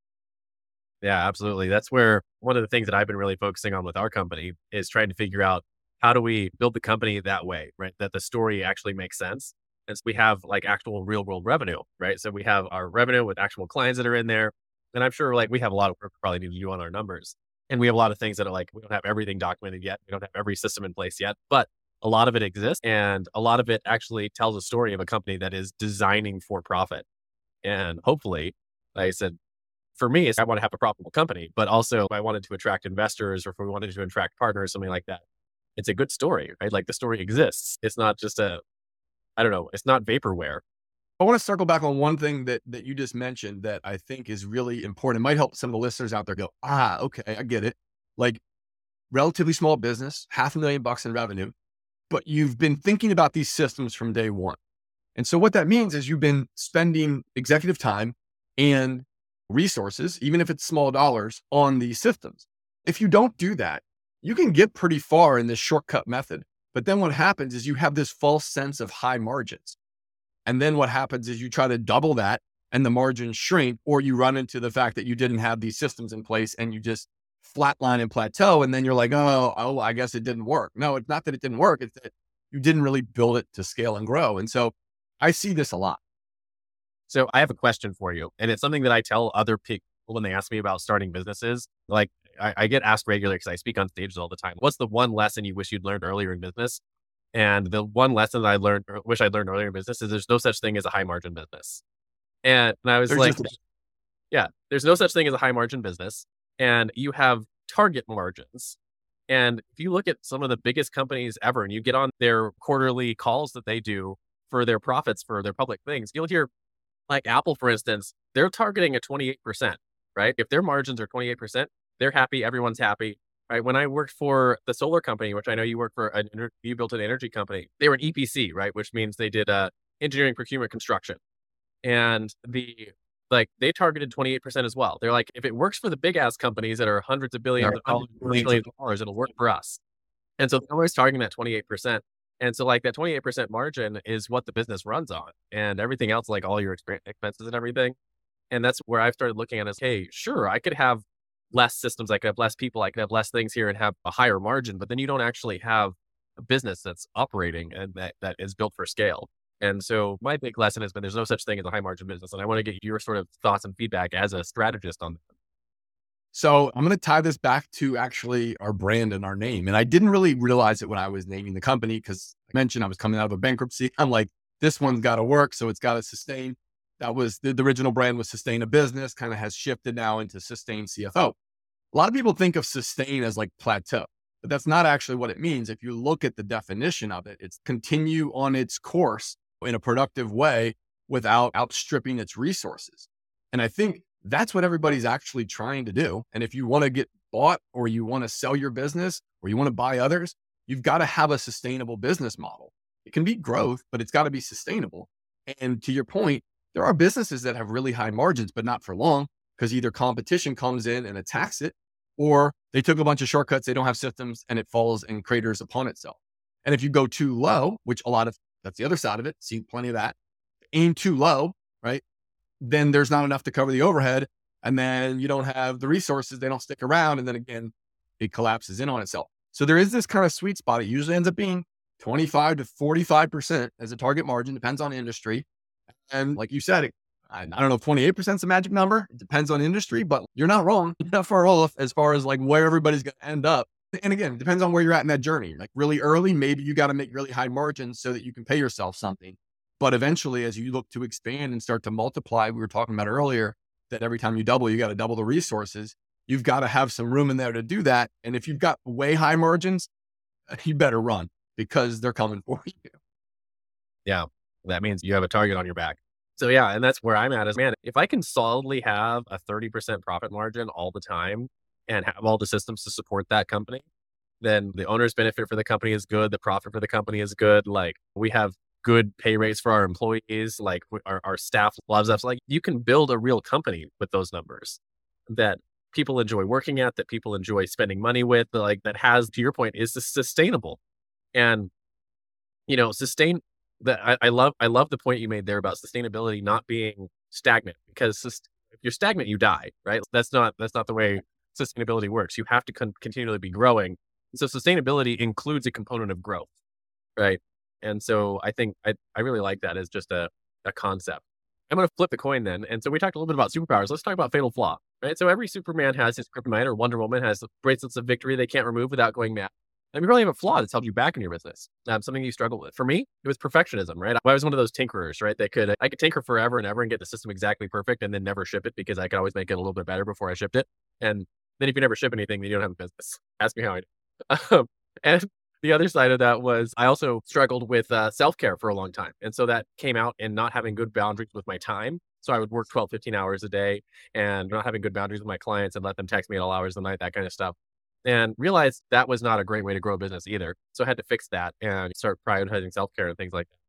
Yeah, absolutely. That's where one of the things that I've been really focusing on with our company is trying to figure out how do we build the company that way, right? That the story actually makes sense. And so we have actual real world revenue, right? So we have our revenue with actual clients that are in there. And I'm sure we have a lot of work we probably need to do on our numbers. And we have a lot of things that are we don't have everything documented yet. We don't have every system in place yet, but a lot of it exists. And a lot of it actually tells a story of a company that is designing for profit. And hopefully, like I said, for me, I want to have a profitable company, but also if I wanted to attract investors or if we wanted to attract partners, something like that, it's a good story, right? The story exists. It's not just it's not vaporware. I want to circle back on one thing that you just mentioned that I think is really important. It might help some of the listeners out there go, okay, I get it. relatively small business, $500,000 in revenue, but you've been thinking about these systems from day one. And so what that means is you've been spending executive time and resources, even if it's small dollars, on these systems. If you don't do that, you can get pretty far in this shortcut method. But then what happens is you have this false sense of high margins. And then what happens is you try to double that and the margins shrink, or you run into the fact that you didn't have these systems in place and you just flatline and plateau. And then you're like, oh, I guess it didn't work. No, it's not that it didn't work. It's that you didn't really build it to scale and grow. And so I see this a lot. So I have a question for you, and it's something that I tell other people when they ask me about starting businesses. Like I get asked regularly because I speak on stages all the time. What's the one lesson you wish you'd learned earlier in business? And the one lesson that I learned, or wish I'd learned earlier in business, is there's no such thing as a high margin business. And I was like, yeah, there's no such thing as a high margin business, and you have target margins. And if you look at some of the biggest companies ever, and you get on their quarterly calls that they do for their profits for their public things, you'll hear like Apple, for instance, they're targeting a 28%, right? If their margins are 28%, they're happy. Everyone's happy, right? When I worked for the solar company, which I know you work for, you built an energy company, they were an EPC, right? Which means they did engineering, procurement, construction. And they targeted 28% as well. They're like, if it works for the big ass companies that are hundreds of billions of dollars, it'll work for us. And so they're always targeting that 28%. And so like that 28% margin is what the business runs on, and everything else, like all your expenses and everything. And that's where I've started looking at is, hey, sure, I could have less systems. I could have less people. I could have less things here and have a higher margin, but then you don't actually have a business that's operating and that is built for scale. And so my big lesson has been there's no such thing as a high margin business. And I want to get your sort of thoughts and feedback as a strategist on that. So I'm going to tie this back to actually our brand and our name. And I didn't really realize it when I was naming the company, because I mentioned I was coming out of a bankruptcy. I'm like, this one's got to work. So it's got to sustain. That was the original brand was Sustain a Business, kind of has shifted now into Sustain CFO. A lot of people think of sustain as like plateau, but that's not actually what it means. If you look at the definition of it, it's continue on its course in a productive way without outstripping its resources. And I think that's what everybody's actually trying to do. And if you want to get bought, or you want to sell your business, or you want to buy others, you've got to have a sustainable business model. It can be growth, but it's got to be sustainable. And to your point, there are businesses that have really high margins, but not for long, because either competition comes in and attacks it, or they took a bunch of shortcuts, they don't have systems, and it falls and craters upon itself. And if you go too low, which that's the other side of it, seen plenty of that, aim too low, right? Then there's not enough to cover the overhead. And then you don't have the resources, they don't stick around. And then again, it collapses in on itself. So there is this kind of sweet spot. It usually ends up being 25 to 45% as a target margin, depends on industry. And like you said, I don't know if 28% is a magic number. It depends on industry, but you're not wrong. You're not far off as far as like where everybody's going to end up. And again, it depends on where you're at in that journey. Like really early, maybe you got to make really high margins so that you can pay yourself something. But eventually, as you look to expand and start to multiply, we were talking about earlier that every time you double, you got to double the resources. You've got to have some room in there to do that. And if you've got way high margins, you better run, because they're coming for you. Yeah, that means you have a target on your back. So yeah, and that's where I'm at is, man, if I can solidly have a 30% profit margin all the time and have all the systems to support that company, then the owner's benefit for the company is good. The profit for the company is good. Like we have good pay rates for our employees. Like our staff loves us. Like you can build a real company with those numbers that people enjoy working at, that people enjoy spending money with, like that has, to your point, is sustainable. And, sustain that. I love the point you made there about sustainability not being stagnant, because if you're stagnant, you die, right? That's not the way sustainability works. You have to continually be growing. So sustainability includes a component of growth, right? And so I think I really like that as just a concept. I'm going to flip the coin then. And so we talked a little bit about superpowers. Let's talk about fatal flaw, right? So every Superman has his kryptonite, or Wonder Woman has bracelets of victory they can't remove without going mad. And you probably have a flaw that's held you back in your business, something you struggle with. For me, it was perfectionism, right? I was one of those tinkerers, right? I could tinker forever and ever and get the system exactly perfect and then never ship it, because I could always make it a little bit better before I shipped it. And then if you never ship anything, then you don't have a business. Ask me how I do. And the other side of that was I also struggled with self-care for a long time. And so that came out in not having good boundaries with my time. So I would work 12, 15 hours a day and not having good boundaries with my clients and let them text me at all hours of the night, that kind of stuff. and realized that was not a great way to grow a business either. So I had to fix that and start prioritizing self-care and things like that.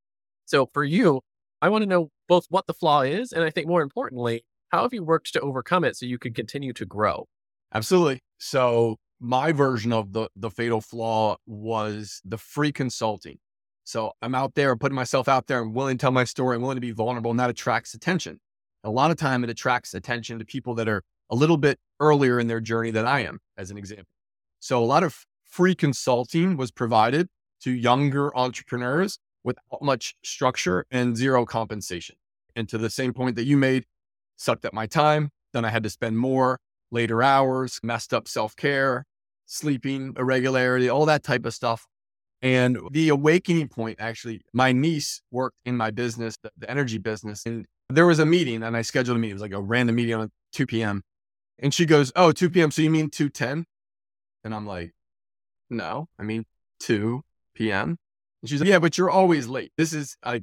So for you, I want to know both what the flaw is, and I think more importantly, how have you worked to overcome it so you can continue to grow? Absolutely. So my version of the fatal flaw was the free consulting. So I'm out there putting myself out there. I'm willing to tell my story. I'm willing to be vulnerable, and that attracts attention. A lot of time it attracts attention to people that are a little bit earlier in their journey than I am, as an example. So a lot of free consulting was provided to younger entrepreneurs without much structure and zero compensation. And to the same point that you made, sucked up my time. Then I had to spend more, later hours, messed up self-care, sleeping irregularity, all that type of stuff. And the awakening point, actually, my niece worked in my business, the energy business. And there was a meeting, and I scheduled a meeting. It was like a random meeting on 2 p.m. And she goes, "Oh, 2 p.m. So you mean 2:10?" And I'm like, "No, I mean 2 p.m." And she's like, "Yeah, but you're always late. This is like,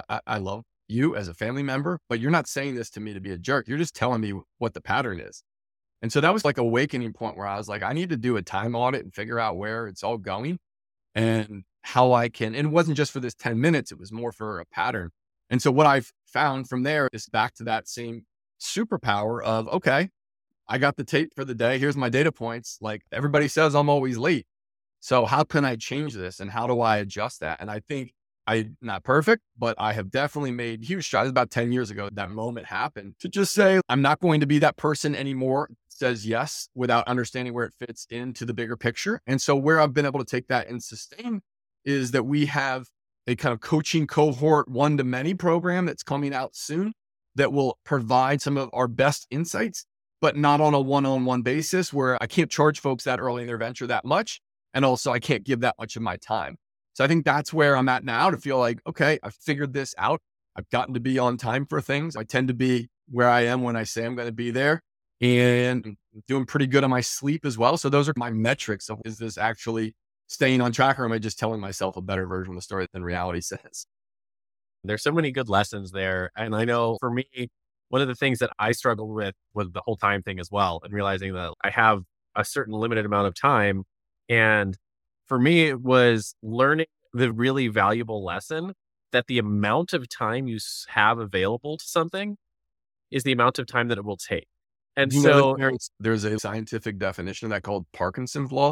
I love you as a family member, but you're not saying this to me to be a jerk. You're just telling me what the pattern is." And so that was like a awakening point where I was like, I need to do a time audit and figure out where it's all going and how I can, and it wasn't just for this 10 minutes, it was more for a pattern. And so what I've found from there is back to that same superpower of, okay, I got the tape for the day. Here's my data points. Like everybody says, I'm always late. So how can I change this? And how do I adjust that? And I think I'm not perfect, but I have definitely made huge strides. About 10 years ago, that moment happened to just say, I'm not going to be that person anymore. Says yes without understanding where it fits into the bigger picture. And so where I've been able to take that and sustain is that we have a kind of coaching cohort 1-to-many program that's coming out soon that will provide some of our best insights, but not on a one-on-one basis where I can't charge folks that early in their venture that much. And also I can't give that much of my time. So I think that's where I'm at now, to feel like, okay, I've figured this out. I've gotten to be on time for things. I tend to be where I am when I say I'm going to be there, and doing pretty good on my sleep as well. So those are my metrics of, is this actually staying on track, or am I just telling myself a better version of the story than reality says? There's so many good lessons there. And I know for me, one of the things that I struggled with was the whole time thing as well, and realizing that I have a certain limited amount of time. And for me, it was learning the really valuable lesson that the amount of time you have available to something is the amount of time that it will take. And You know, so there's a scientific definition of that called Parkinson's law.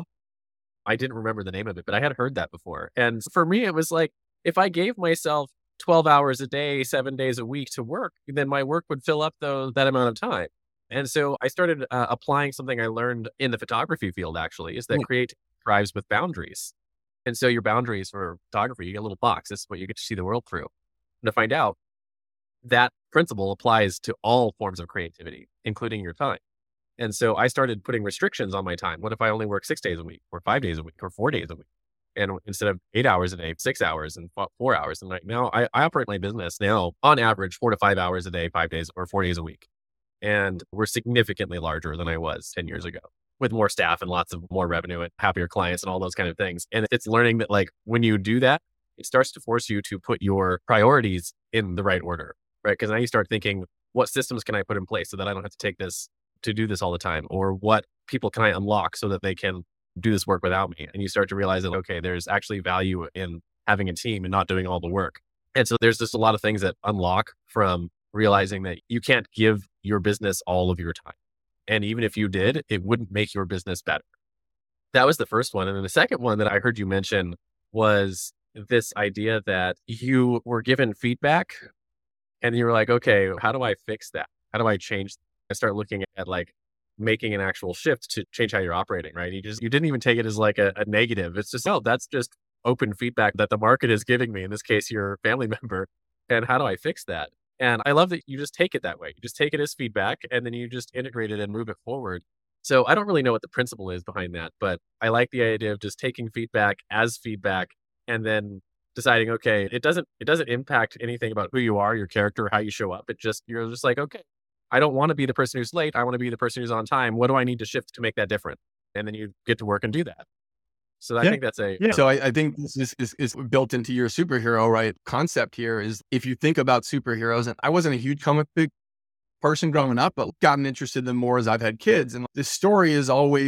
I didn't remember the name of it, but I had heard that before. And for me, it was like, if I gave myself 12 hours a day, 7 days a week to work, then my work would fill up that amount of time. And so I started applying something I learned in the photography field, actually, is that creativity thrives with boundaries. And so your boundaries for photography, you get a little box. This is what you get to see the world through. And to find out, that principle applies to all forms of creativity, including your time. And so I started putting restrictions on my time. What if I only work 6 days a week, or 5 days a week, or 4 days a week? And instead of 8 hours a day, 6 hours and 4 hours. And right now I operate my business now on average 4 to 5 hours a day, 5 days or 4 days a week. And we're significantly larger than I was 10 years ago, with more staff and lots of more revenue and happier clients and all those kind of things. And it's learning that, like, when you do that, it starts to force you to put your priorities in the right order, right? Because now you start thinking, what systems can I put in place so that I don't have to do this all the time? Or what people can I unlock so that they can do this work without me? And you start to realize that, okay, there's actually value in having a team and not doing all the work. And so there's just a lot of things that unlock from realizing that you can't give your business all of your time. And even if you did, it wouldn't make your business better. That was the first one. And then the second one that I heard you mention was this idea that you were given feedback and you were like, okay, how do I fix that? How do I change? I start looking at like making an actual shift to change how you're operating, right? You didn't even take it as like a negative. It's just, oh, that's just open feedback that the market is giving me, in this case, your family member. And how do I fix that? And I love that you just take it that way. You just take it as feedback and then you just integrate it and move it forward. So I don't really know what the principle is behind that, but I like the idea of just taking feedback as feedback and then deciding, okay, it doesn't impact anything about who you are, your character, how you show up. You're just like, okay, I don't want to be the person who's late. I want to be the person who's on time. What do I need to shift to make that different? And then you get to work and do that. So I think that's So I think this is built into your superhero, right? Concept here is, if you think about superheroes, and I wasn't a huge comic book person growing up, but gotten interested in them more as I've had kids. And this story is always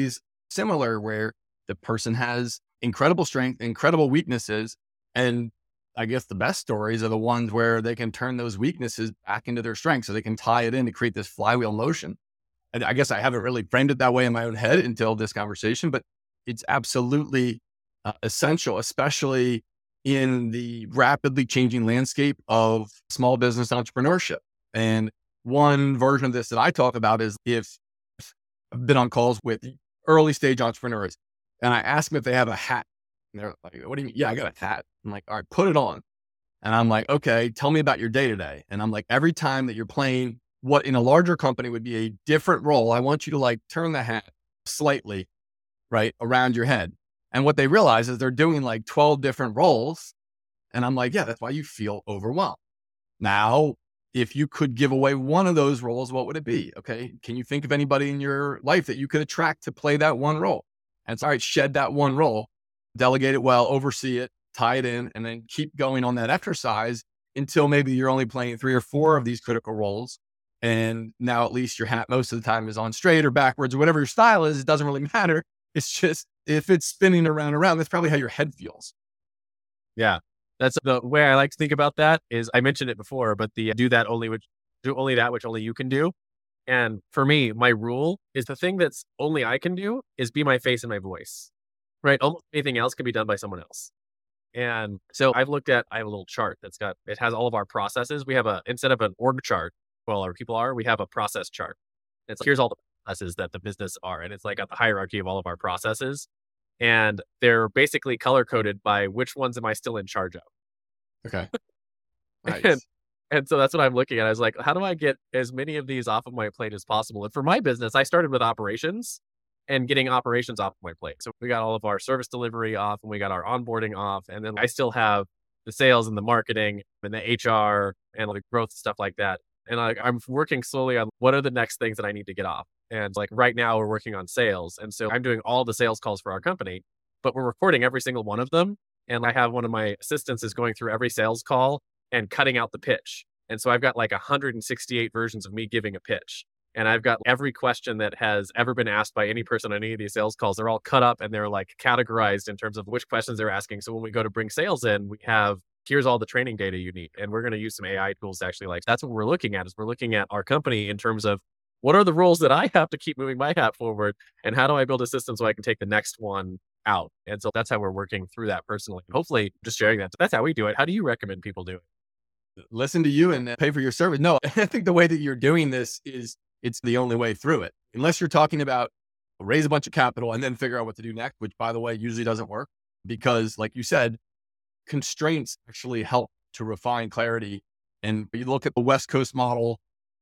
similar where the person has incredible strength, incredible weaknesses. And I guess the best stories are the ones where they can turn those weaknesses back into their strengths so they can tie it in to create this flywheel motion. And I guess I haven't really framed it that way in my own head until this conversation, but it's absolutely essential, especially in the rapidly changing landscape of small business entrepreneurship. And one version of this that I talk about is if I've been on calls with early stage entrepreneurs and I ask them if they have a hat. And they're like, what do you mean? Yeah, I got a hat. I'm like, all right, put it on. And I'm like, okay, tell me about your day to day. And I'm like, every time that you're playing what in a larger company would be a different role, I want you to like turn the hat slightly, right, around your head. And what they realize is they're doing like 12 different roles. And I'm like, yeah, that's why you feel overwhelmed. Now, if you could give away one of those roles, what would it be? Okay. Can you think of anybody in your life that you could attract to play that one role? And it's all right, shed that one role, delegate it well, oversee it, tie it in, and then keep going on that exercise until maybe you're only playing 3 or 4 of these critical roles. And now at least your hat most of the time is on straight or backwards or whatever your style is. It doesn't really matter. It's just, if it's spinning around, that's probably how your head feels. Yeah. That's the way I like to think about that is I mentioned it before, but the do only that which only you can do. And for me, my rule is the thing that's only I can do is be my face and my voice, right? Almost anything else can be done by someone else. And so I have a little chart it has all of our processes. We have instead of an org chart, well, our people are, we have a process chart. It's like, here's all the processes that the business are. And it's like got the hierarchy of all of our processes. And they're basically color coded by which ones am I still in charge of. Okay. Nice. And so that's what I'm looking at. I was like, how do I get as many of these off of my plate as possible? And for my business, I started with operations and getting operations off of my plate. So we got all of our service delivery off and we got our onboarding off. And then I still have the sales and the marketing and the HR and the growth stuff like that. And I'm working slowly on what are the next things that I need to get off. And like right now we're working on sales. And so I'm doing all the sales calls for our company, but we're recording every single one of them. And I have one of my assistants is going through every sales call and cutting out the pitch. And so I've got like 168 versions of me giving a pitch. And I've got every question that has ever been asked by any person on any of these sales calls. They're all cut up and they're like categorized in terms of which questions they're asking. So when we go to bring sales in, we have, here's all the training data you need. And we're going to use some AI tools to actually that's what we're looking at we're looking at our company in terms of what are the roles that I have to keep moving my hat forward? And how do I build a system so I can take the next one out? And so that's how we're working through that personally. And hopefully just sharing that. That's how we do it. How do you recommend people do it? Listen to you and pay for your service. No, I think the way that you're doing this it's the only way through it. Unless you're talking about raise a bunch of capital and then figure out what to do next, which by the way, usually doesn't work because like you said, constraints actually help to refine clarity. And you look at the West Coast model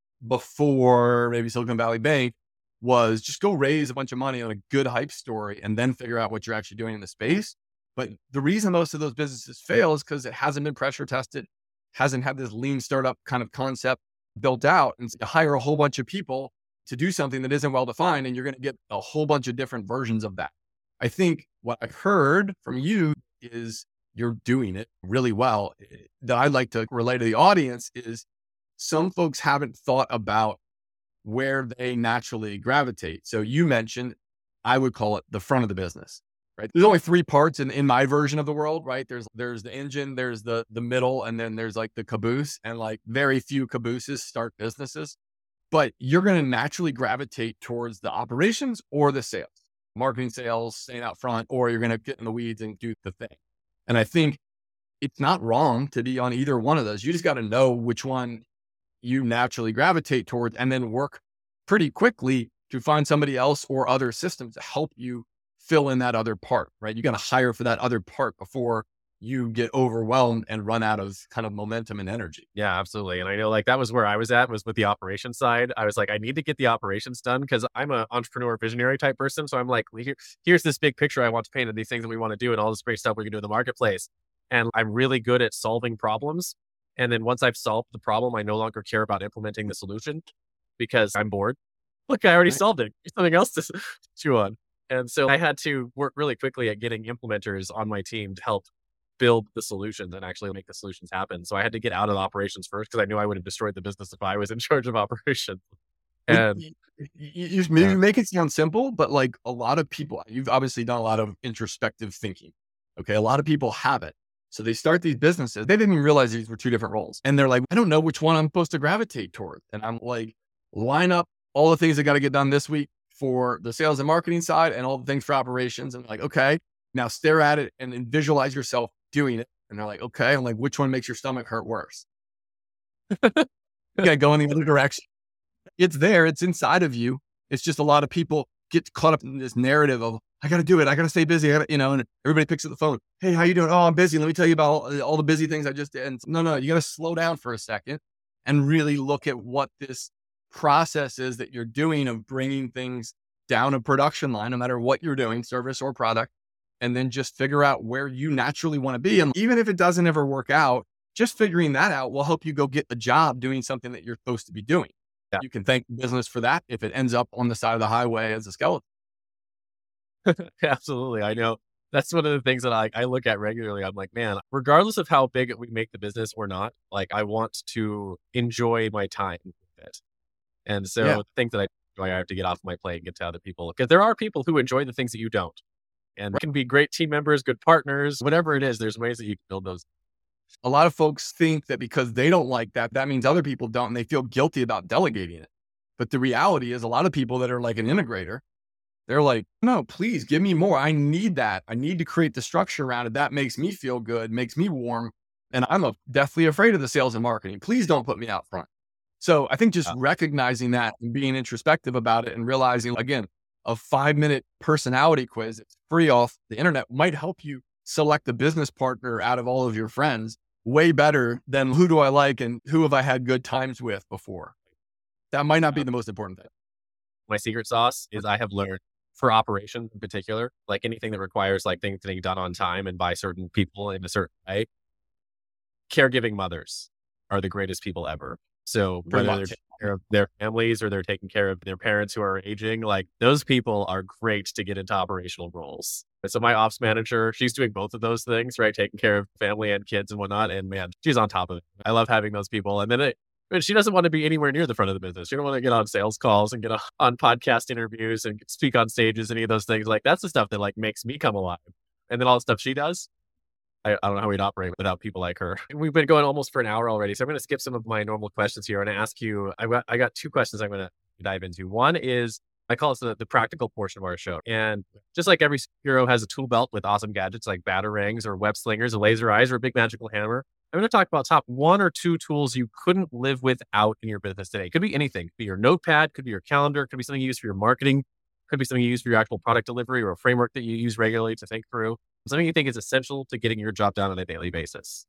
before maybe Silicon Valley Bank was just go raise a bunch of money on a good hype story and then figure out what you're actually doing in the space. But the reason most of those businesses fail is because it hasn't been pressure tested, hasn't had this lean startup kind of concept built out. And so you hire a whole bunch of people to do something that isn't well defined, and you're going to get a whole bunch of different versions of that. I think what I heard from you is you're doing it really well. That I'd like to relay to the audience is some folks haven't thought about where they naturally gravitate. So you mentioned, I would call it the front of the business, right? There's only 3 parts in my version of the world, right? There's the engine, there's the middle, and then there's like the caboose, and like very few cabooses start businesses, but you're going to naturally gravitate towards the operations or the sales, marketing, sales, staying out front, or you're going to get in the weeds and do the thing. And I think it's not wrong to be on either one of those. You just got to know which one you naturally gravitate towards and then work pretty quickly to find somebody else or other systems to help you fill in that other part, right? You got to hire for that other part before you get overwhelmed and run out of kind of momentum and energy. Yeah, absolutely. And I know like that was where I was with the operations side. I was like, I need to get the operations done because I'm an entrepreneur visionary type person. So I'm like, here's this big picture I want to paint of these things that we want to do and all this great stuff we can do in the marketplace. And I'm really good at solving problems. And then once I've solved the problem, I no longer care about implementing the solution because I'm bored. Look, I already solved it. There's something else to chew on. And so I had to work really quickly at getting implementers on my team to help build the solutions and actually make the solutions happen. So I had to get out of operations first because I knew I would have destroyed the business if I was in charge of operations. And You make it sound simple, but like a lot of people, you've obviously done a lot of introspective thinking. Okay. A lot of people have it. So they start these businesses. They didn't even realize these were two different roles. And they're like, I don't know which one I'm supposed to gravitate toward. And I'm like, line up all the things that got to get done this week for the sales and marketing side and all the things for operations. And like, okay, now stare at it and then visualize yourself doing it. And they're like, okay. I'm like, which one makes your stomach hurt worse? You got to go in the other direction. It's there. It's inside of you. It's just a lot of people get caught up in this narrative of, I got to do it. I got to stay busy. And everybody picks up the phone. Hey, how you doing? Oh, I'm busy. Let me tell you about all the busy things I just did. And no, you got to slow down for a second and really look at what this process is that you're doing of bringing things down a production line, no matter what you're doing, service or product, and then just figure out where you naturally want to be. And even if it doesn't ever work out, just figuring that out will help you go get the job doing something that you're supposed to be doing. Yeah. You can thank the business for that if it ends up on the side of the highway as a skeleton. Absolutely. I know that's one of the things that I look at regularly. I'm like, man, regardless of how big we make the business or not, like I want to enjoy my time with it. And so the things that I enjoy, I have to get off my plate and get to other people, because there are people who enjoy the things that you don't, and can be great team members, good partners, whatever it is. There's ways that you can build those. A lot of folks think that because they don't like that, that means other people don't, and they feel guilty about delegating it. But the reality is a lot of people that are like an integrator, they're like, no, please give me more. I need that. I need to create the structure around it. That makes me feel good, makes me warm. And I'm deathly afraid of the sales and marketing. Please don't put me out front. So I think just recognizing that and being introspective about it and realizing, again, a 5-minute personality quiz, it's free off the internet, might help you select a business partner out of all of your friends way better than who do I like and who have I had good times with before. That might not be the most important thing. My secret sauce is I have learned for operations in particular, like anything that requires like things getting done on time and by certain people in a certain way, caregiving mothers are the greatest people ever. So whether they're taking care of their families or they're taking care of their parents who are aging, like those people are great to get into operational roles. And so my ops manager, she's doing both of those things, right? Taking care of family and kids and whatnot. And man, she's on top of it. I love having those people. And then she doesn't want to be anywhere near the front of the business. She don't want to get on sales calls and get on podcast interviews and speak on stages, any of those things. Like that's the stuff that like makes me come alive. And then all the stuff she does, I don't know how we'd operate without people like her. We've been going almost for an hour already. So I'm going to skip some of my normal questions here and ask you, I got 2 questions I'm going to dive into. One is, I call it the practical portion of our show. And just like every hero has a tool belt with awesome gadgets like batarangs or web slingers, a laser eyes, or a big magical hammer, I'm going to talk about top 1 or 2 tools you couldn't live without in your business today. It could be anything. It could be your notepad, could be your calendar, could be something you use for your marketing, could be something you use for your actual product delivery or a framework that you use regularly to think through. Something you think is essential to getting your job done on a daily basis.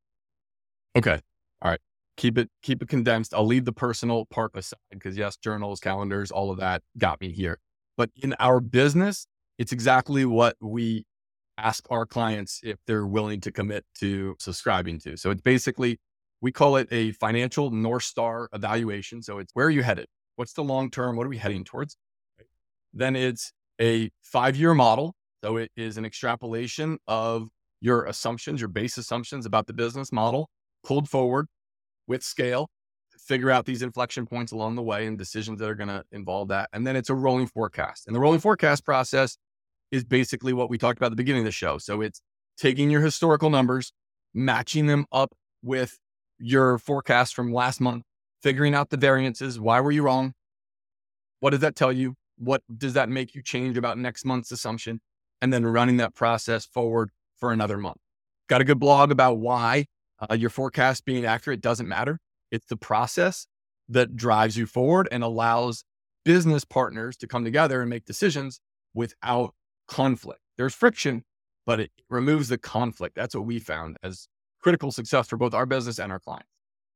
Okay. All right. Keep it condensed. I'll leave the personal part aside because yes, journals, calendars, all of that got me here. But in our business, it's exactly what we ask our clients if they're willing to commit to subscribing to. So it's basically, we call it a financial North Star evaluation. So it's where are you headed? What's the long term? What are we heading towards? Then it's a 5-year model. So it is an extrapolation of your assumptions, your base assumptions about the business model, pulled forward with scale to figure out these inflection points along the way and decisions that are going to involve that. And then it's a rolling forecast. And the rolling forecast process is basically what we talked about at the beginning of the show. So it's taking your historical numbers, matching them up with your forecast from last month, figuring out the variances. Why were you wrong? What does that tell you? What does that make you change about next month's assumption? And then running that process forward for another month. Got a good blog about why your forecast being accurate doesn't matter. It's the process that drives you forward and allows business partners to come together and make decisions without conflict. There's friction, but it removes the conflict. That's what we found as critical success for both our business and our clients.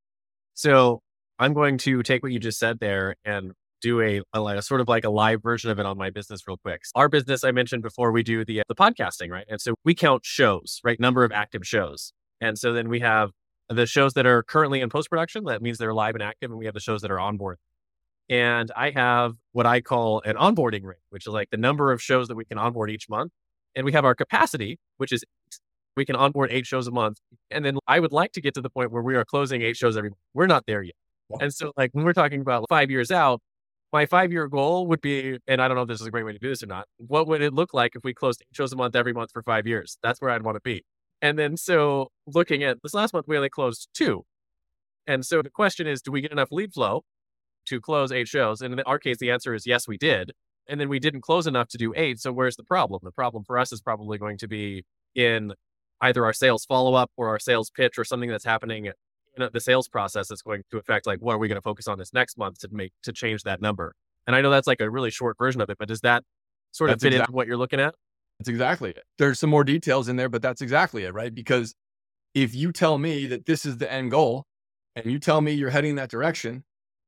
So I'm going to take what you just said there and do a sort of like a live version of it on my business real quick. Our business, I mentioned before, we do the podcasting, right? And so we count shows, right? Number of active shows. And so then we have the shows that are currently in post-production. That means they're live and active. And we have the shows that are on board. And I have what I call an onboarding rate, which is like the number of shows that we can onboard each month. And we have our capacity, which is we can onboard 8 shows a month. And then I would like to get to the point where we are closing 8 shows every month. We're not there yet. And so like when we're talking about 5 years out, my 5-year goal would be, and I don't know if this is a great way to do this or not, what would it look like if we closed 8 shows a month every month for 5 years? That's where I'd want to be. And then so looking at this last month, we only closed 2. And so the question is, do we get enough lead flow to close 8 shows? And in our case, the answer is yes, we did. And then we didn't close enough to do 8. So where's the problem? The problem for us is probably going to be in either our sales follow-up or our sales pitch or something that's happening in the sales process that's going to affect, like, what are we going to focus on this next month to change that number? And I know that's like a really short version of it, but does that sort of fit into what you're looking at? That's exactly it. There's some more details in there, but that's exactly it, right? Because if you tell me that this is the end goal and you tell me you're heading that direction,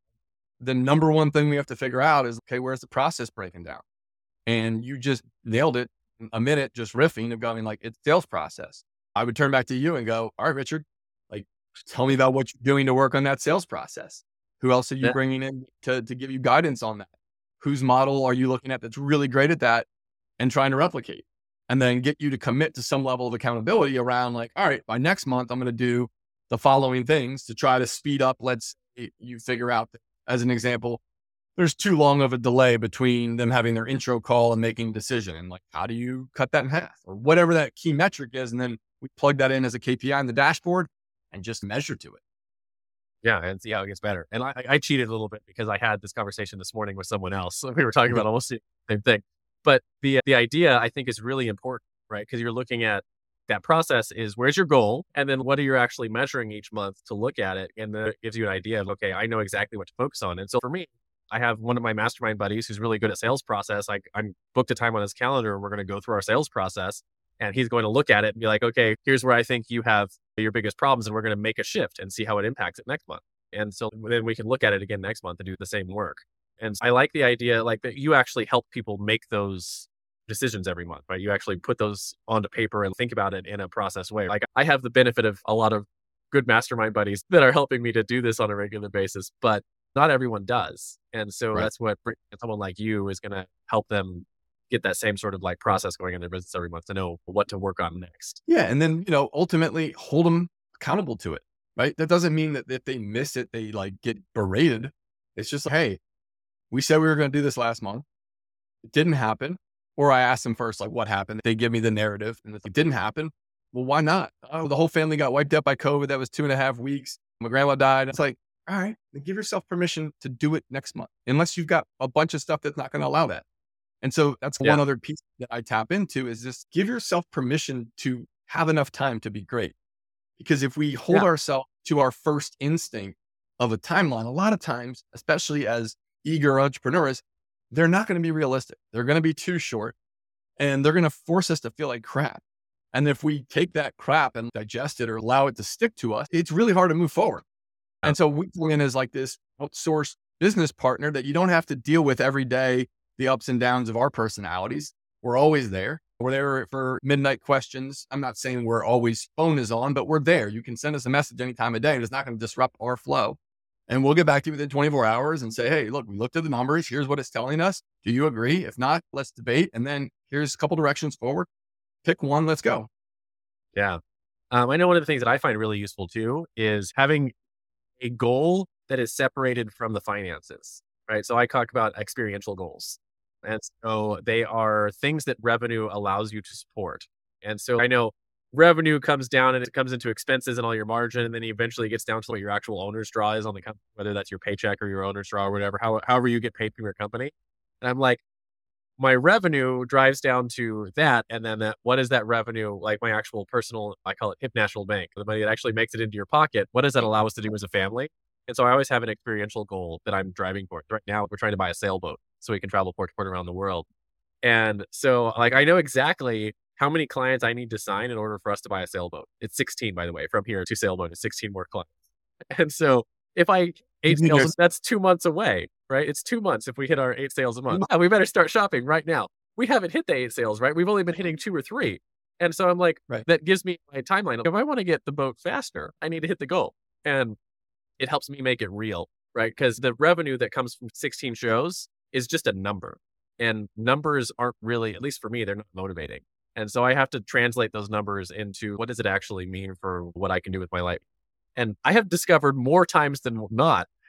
the number one thing we have to figure out is, okay, where's the process breaking down? And you just nailed it in a minute, just riffing of going like, it's sales process. I would turn back to you and go, all right, Richard, like, tell me about what you're doing to work on that sales process. Who else are you bringing in to give you guidance on that? Whose model are you looking at that's really great at that and trying to replicate? And then get you to commit to some level of accountability around, like, all right, by next month, I'm going to do the following things to try to speed up. Let's say you figure out that, as an example, there's too long of a delay between them having their intro call and making a decision. And like, how do you cut that in half or whatever that key metric is? And then we plug that in as a KPI in the dashboard and just measure to it. Yeah, and see how it gets better. And I cheated a little bit because I had this conversation this morning with someone else. So we were talking about almost the same thing. But the idea, I think, is really important, right? Because you're looking at that process is, where's your goal? And then what are you actually measuring each month to look at it? And then it gives you an idea of, okay, I know exactly what to focus on. And so for me, I have one of my mastermind buddies who's really good at sales process. I'm booked a time on his calendar and we're going to go through our sales process. And he's going to look at it and be like, okay, here's where I think you have your biggest problems. And we're going to make a shift and see how it impacts it next month. And so then we can look at it again next month and do the same work. And I like the idea, like, that you actually help people make those decisions every month, right? You actually put those onto paper and think about it in a process way. Like, I have the benefit of a lot of good mastermind buddies that are helping me to do this on a regular basis, but not everyone does. And so that's what someone like you is going to help them get that same sort of like process going in their business every month to know what to work on next. Yeah. And then, ultimately hold them accountable to it, right? That doesn't mean that if they miss it, they like get berated. It's just like, hey, we said we were going to do this last month. It didn't happen. Or I asked them first, like, what happened? They give me the narrative. And if it didn't happen, well, why not? Oh, the whole family got wiped out by COVID. That was 2.5 weeks. My grandma died. It's like, all right, then give yourself permission to do it next month, unless you've got a bunch of stuff that's not going to allow that. And so that's one other piece that I tap into is just give yourself permission to have enough time to be great. Because if we hold ourselves to our first instinct of a timeline, a lot of times, especially as eager entrepreneurs, they're not going to be realistic. They're going to be too short and they're going to force us to feel like crap. And if we take that crap and digest it or allow it to stick to us, it's really hard to move forward. And so we go in as like this outsourced business partner that you don't have to deal with every day, the ups and downs of our personalities. We're always there. We're there for midnight questions. I'm not saying we're always phone is on, but we're there. You can send us a message any time of day and it's not going to disrupt our flow. And we'll get back to you within 24 hours and say, hey, look, we looked at the numbers. Here's what it's telling us. Do you agree? If not, let's debate. And then here's a couple directions forward. Pick one. Let's go. Yeah. I know one of the things that I find really useful too is having a goal that is separated from the finances, right? So I talk about experiential goals. And so they are things that revenue allows you to support. And so I know revenue comes down and it comes into expenses and all your margin. And then eventually it gets down to what your actual owner's draw is on the company, whether that's your paycheck or your owner's draw or whatever, however you get paid from your company. And I'm like, my revenue drives down to that. And then what is that revenue, like my actual personal, I call it HIP National Bank, the money that actually makes it into your pocket. What does that allow us to do as a family? And so I always have an experiential goal that I'm driving for. Right now, we're trying to buy a sailboat so we can travel port to port around the world. And so like, I know exactly how many clients I need to sign in order for us to buy a sailboat. It's 16, by the way, from here to sailboat, it's 16 more clients. And so if I 8 sales, that's 2 months away, right? It's 2 months if we hit our 8 sales a month. We better start shopping right now. We haven't hit the 8 sales, right? We've only been hitting 2 or 3. And so I'm like, that gives me my timeline. If I want to get the boat faster, I need to hit the goal. And it helps me make it real, right? Because the revenue that comes from 16 shows is just a number. And numbers aren't really, at least for me, they're not motivating. And so I have to translate those numbers into what does it actually mean for what I can do with my life. And I have discovered more times than not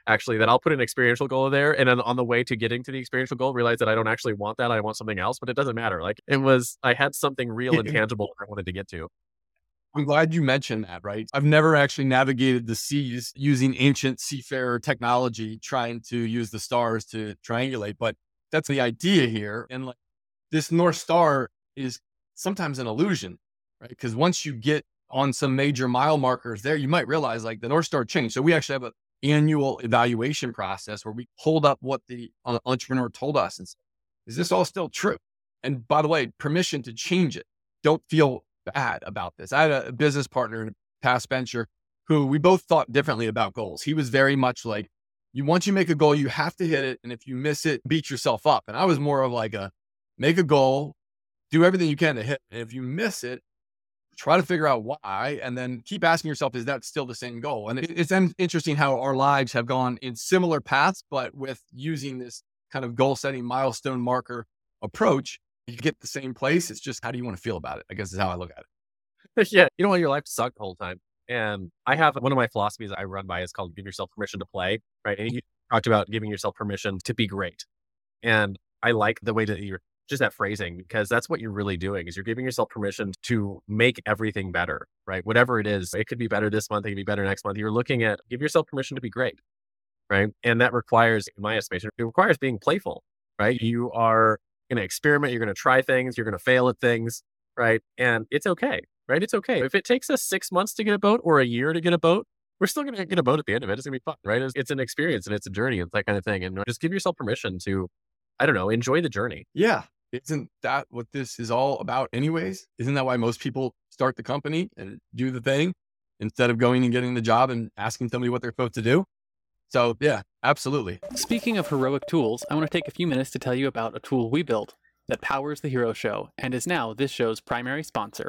actually, that I'll put an experiential goal there. And then on the way to getting to the experiential goal, realize that I don't actually want that. I want something else, but it doesn't matter. Like I had something real and tangible I wanted to get to. I'm glad you mentioned that, right? I've never actually navigated the seas using ancient seafarer technology, trying to use the stars to triangulate, but that's the idea here. And like this North Star is sometimes an illusion, right? Because once you get on some major mile markers there, you might realize like the North Star changed. So we actually have an annual evaluation process where we hold up what the entrepreneur told us and say, is this all still true? And by the way, permission to change it. Don't feel bad about this. I had a business partner in a past venture who we both thought differently about goals. He was very much like, once you make a goal, you have to hit it. And if you miss it, beat yourself up. And I was more of like make a goal, do everything you can to hit it. And if you miss it, try to figure out why, and then keep asking yourself, is that still the same goal? And it's interesting how our lives have gone in similar paths, but with using this kind of goal setting milestone marker approach, you get the same place. It's just, how do you want to feel about it? I guess is how I look at it. Yeah. You don't want your life to suck the whole time. And I have one of my philosophies I run by is called give yourself permission to play, right? And you talked about giving yourself permission to be great. And I like the way that you're just that phrasing, because that's what you're really doing is you're giving yourself permission to make everything better, right? Whatever it is, it could be better this month, it could be better next month. You're looking at give yourself permission to be great, right? And that requires, in my estimation, it requires being playful, right? You are going to experiment, you're going to try things, you're going to fail at things, right? And it's okay, right? It's okay. If it takes us 6 months to get a boat or a year to get a boat, we're still going to get a boat at the end of it. It's going to be fun, right? It's an experience and it's a journey. It's that kind of thing. And just give yourself permission to, I don't know, enjoy the journey. Yeah. Isn't that what this is all about anyways? Isn't that why most people start the company and do the thing instead of going and getting the job and asking somebody what they're supposed to do? So yeah, absolutely. Speaking of heroic tools, I want to take a few minutes to tell you about a tool we built that powers the Hero Show and is now this show's primary sponsor.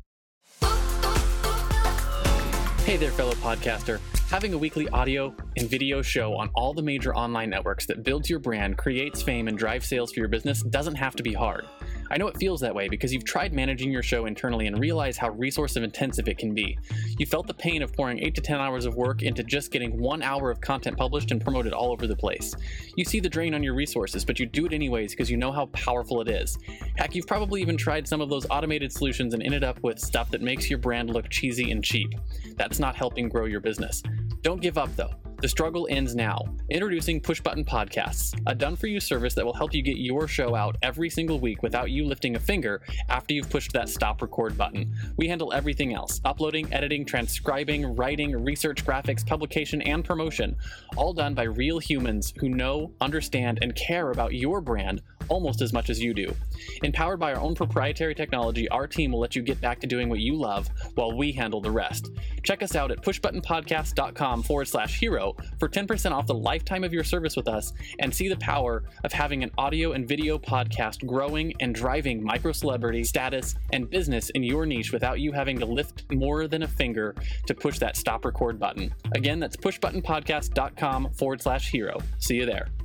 Hey there, fellow podcaster. Having a weekly audio and video show on all the major online networks that builds your brand, creates fame, and drives sales for your business doesn't have to be hard. I know it feels that way because you've tried managing your show internally and realize how resource intensive it can be. You felt the pain of pouring 8 to 10 hours of work into just getting 1 hour of content published and promoted all over the place. You see the drain on your resources, but you do it anyways because you know how powerful it is. Heck, you've probably even tried some of those automated solutions and ended up with stuff that makes your brand look cheesy and cheap. That's not helping grow your business. Don't give up though. The struggle ends now. Introducing Push Button Podcasts, a done-for-you service that will help you get your show out every single week without you lifting a finger after you've pushed that stop record button. We handle everything else: uploading, editing, transcribing, writing, research, graphics, publication, and promotion, all done by real humans who know, understand, and care about your brand almost as much as you do. Empowered by our own proprietary technology, our team will let you get back to doing what you love while we handle the rest. Check us out at pushbuttonpodcast.com/hero for 10% off the lifetime of your service with us and see the power of having an audio and video podcast growing and driving micro celebrity status and business in your niche without you having to lift more than a finger to push that stop record button. Again, that's pushbuttonpodcast.com/hero. See you there.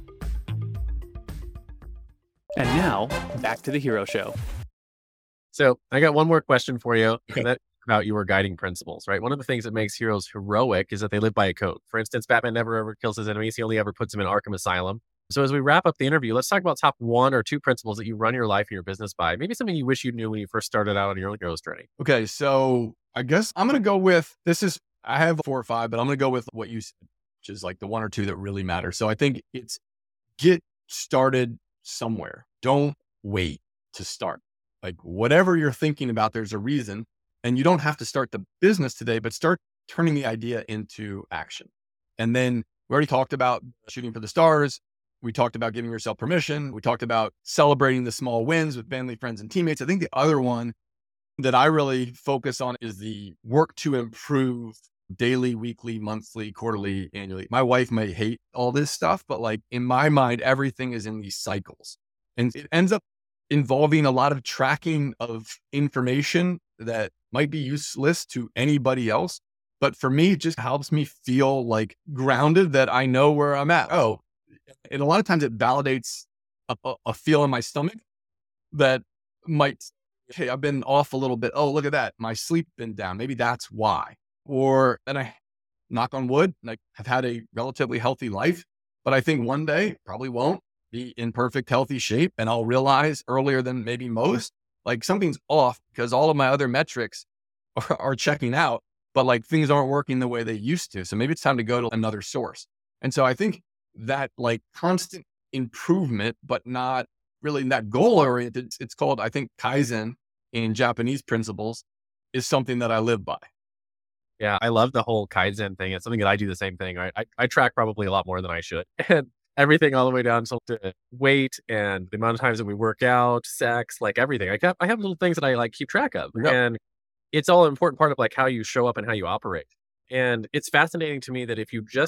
And now, back to the Hero Show. So I got one more question for you about your guiding principles, right? One of the things that makes heroes heroic is that they live by a code. For instance, Batman never ever kills his enemies. He only ever puts them in Arkham Asylum. So as we wrap up the interview, let's talk about top 1 or 2 principles that you run your life and your business by. Maybe something you wish you knew when you first started out on your own hero's journey. Okay. So I guess I'm going to go with, I have 4 or 5, but I'm going to go with what you said, which is like the 1 or 2 that really matter. So I think it's get started somewhere. Don't wait to start. Like whatever you're thinking about, there's a reason, and you don't have to start the business today, but start turning the idea into action. And then we already talked about shooting for the stars. We talked about giving yourself permission. We talked about celebrating the small wins with family, friends, and teammates. I think the other one that I really focus on is the work to improve daily, weekly, monthly, quarterly, annually. My wife may hate all this stuff, but like in my mind, everything is in these cycles. And it ends up involving a lot of tracking of information that might be useless to anybody else. But for me, it just helps me feel like grounded, that I know where I'm at. Oh, and a lot of times it validates a feel in my stomach that might, hey, I've been off a little bit. Oh, look at that. My sleep been down. Maybe that's why. And knock on wood, like have had a relatively healthy life. But I think one day probably won't be in perfect, healthy shape. And I'll realize earlier than maybe most, like something's off because all of my other metrics are checking out, but like things aren't working the way they used to. So maybe it's time to go to another source. And so I think that like constant improvement, but not really that goal oriented, it's called, I think, Kaizen in Japanese principles, is something that I live by. Yeah, I love the whole Kaizen thing. It's something that I do the same thing, right? I track probably a lot more than I should. And everything all the way down to weight and the amount of times that we work out, sex, like everything. I have little things that I like keep track of. Yep. And it's all an important part of like how you show up and how you operate. And it's fascinating to me that if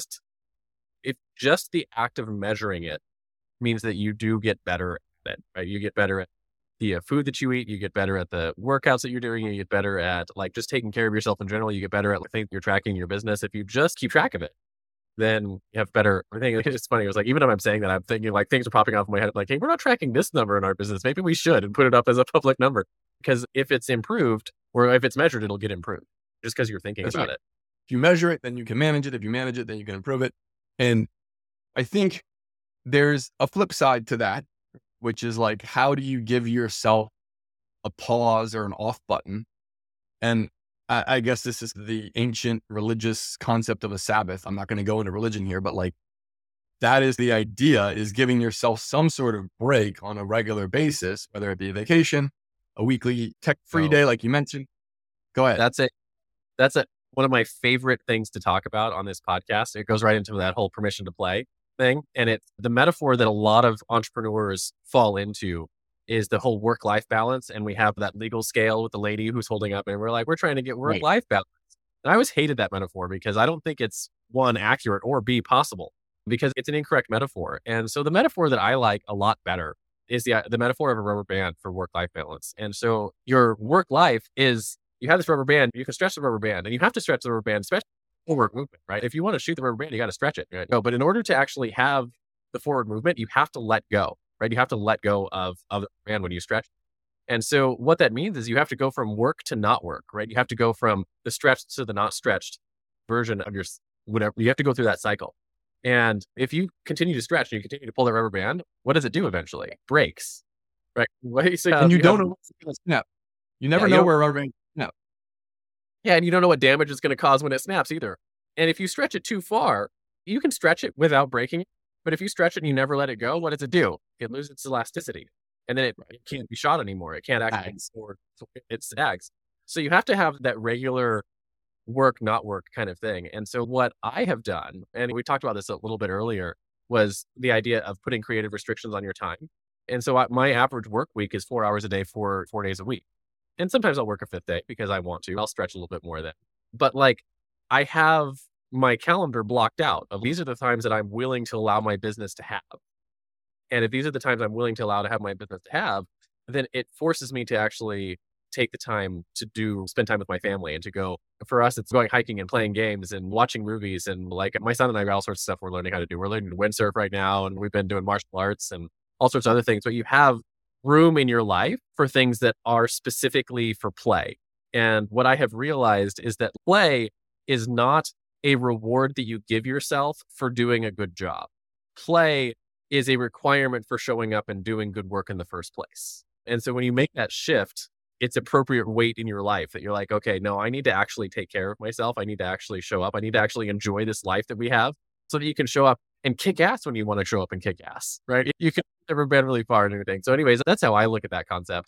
just the act of measuring it means that you do get better at it, right? You get better at the food that you eat, you get better at the workouts that you're doing, you get better at like just taking care of yourself in general, you get better at the things you're tracking your business. If you just keep track of it, then you have better. I think it's funny. It was like, even if I'm saying that, I'm thinking like things are popping off in my head. Like, hey, we're not tracking this number in our business. Maybe we should and put it up as a public number, because if it's improved or if it's measured, it'll get improved just because you're thinking That's about right. it. If you measure it, then you can manage it. If you manage it, then you can improve it. And I think there's a flip side to that, which is like, how do you give yourself a pause or an off button? And I guess this is the ancient religious concept of a Sabbath. I'm not going to go into religion here, but like that is the idea, is giving yourself some sort of break on a regular basis, whether it be a vacation, a weekly tech-free day, like you mentioned. Go ahead. That's one of my favorite things to talk about on this podcast. It goes right into that whole permission to play thing. And it's the metaphor that a lot of entrepreneurs fall into is the whole work-life balance. And we have that legal scale with the lady who's holding up and we're like, we're trying to get work-life balance. And I always hated that metaphor because I don't think it's one, accurate, or B, possible, because it's an incorrect metaphor. And so the metaphor that I like a lot better is the metaphor of a rubber band for work-life balance. And so your work life is, you have this rubber band, you can stretch the rubber band, and you have to stretch the rubber band, especially forward movement, right? If you want to shoot the rubber band, you got to stretch it, right? No, but in order to actually have the forward movement, you have to let go, right? You have to let go of the band when you stretch. And so what that means is you have to go from work to not work, right? You have to go from the stretched to the not stretched version of your whatever. You have to go through that cycle. And if you continue to stretch and you continue to pull that rubber band, what does it do eventually? Breaks, right? And you don't know what's going to snap. You never know where a rubber band snaps. Yeah, and you don't know what damage it's going to cause when it snaps either. And if you stretch it too far, you can stretch it without breaking it. But if you stretch it and you never let it go, what does it do? It loses its elasticity. And then it can't be shot anymore. It can't actually sword. It sags. So you have to have that regular work, not work kind of thing. And so what I have done, and we talked about this a little bit earlier, was the idea of putting creative restrictions on your time. And so my average work week is 4 hours a day, 4 days a week. And sometimes I'll work a fifth day because I want to. I'll stretch a little bit more then. But like, I have my calendar blocked out of these are the times that I'm willing to allow my business to have. And if these are the times I'm willing to allow to have my business to have, then it forces me to actually take the time to spend time with my family and to go, for us, it's going hiking and playing games and watching movies. And like my son and I got all sorts of stuff we're learning how to do. We're learning to windsurf right now. And we've been doing martial arts and all sorts of other things. But you have room in your life for things that are specifically for play. And what I have realized is that play is not a reward that you give yourself for doing a good job. Play is a requirement for showing up and doing good work in the first place. And so when you make that shift, it's appropriate weight in your life that you're like, okay, no, I need to actually take care of myself. I need to actually show up. I need to actually enjoy this life that we have so that you can show up and kick ass when you want to show up and kick ass, right? You can never been really far and everything. So anyways, that's how I look at that concept.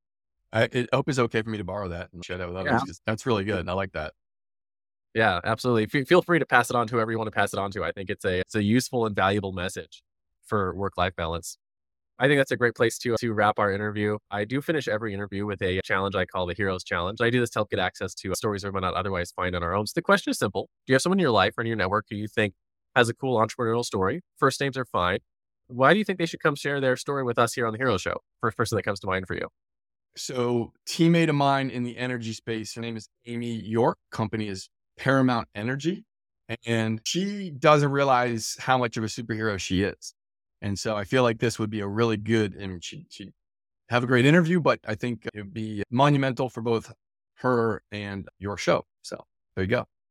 I hope it's okay for me to borrow that and share that with others. Because that's really good. And I like that. Yeah, absolutely. Feel free to pass it on to whoever you want to pass it on to. I think it's a useful and valuable message for work-life balance. I think that's a great place to wrap our interview. I do finish every interview with a challenge I call the Heroes Challenge. I do this to help get access to stories we might not otherwise find on our own. So the question is simple. Do you have someone in your life or in your network who you think has a cool entrepreneurial story? First names are fine. Why do you think they should come share their story with us here on the Hero Show? First person that comes to mind for you. So teammate of mine in the energy space, her name is Amy York. Company is Paramount Energy. And she doesn't realize how much of a superhero she is. And so I feel like this would be a really good, and she'd have a great interview, but I think it would be monumental for both her and your show. So there you go.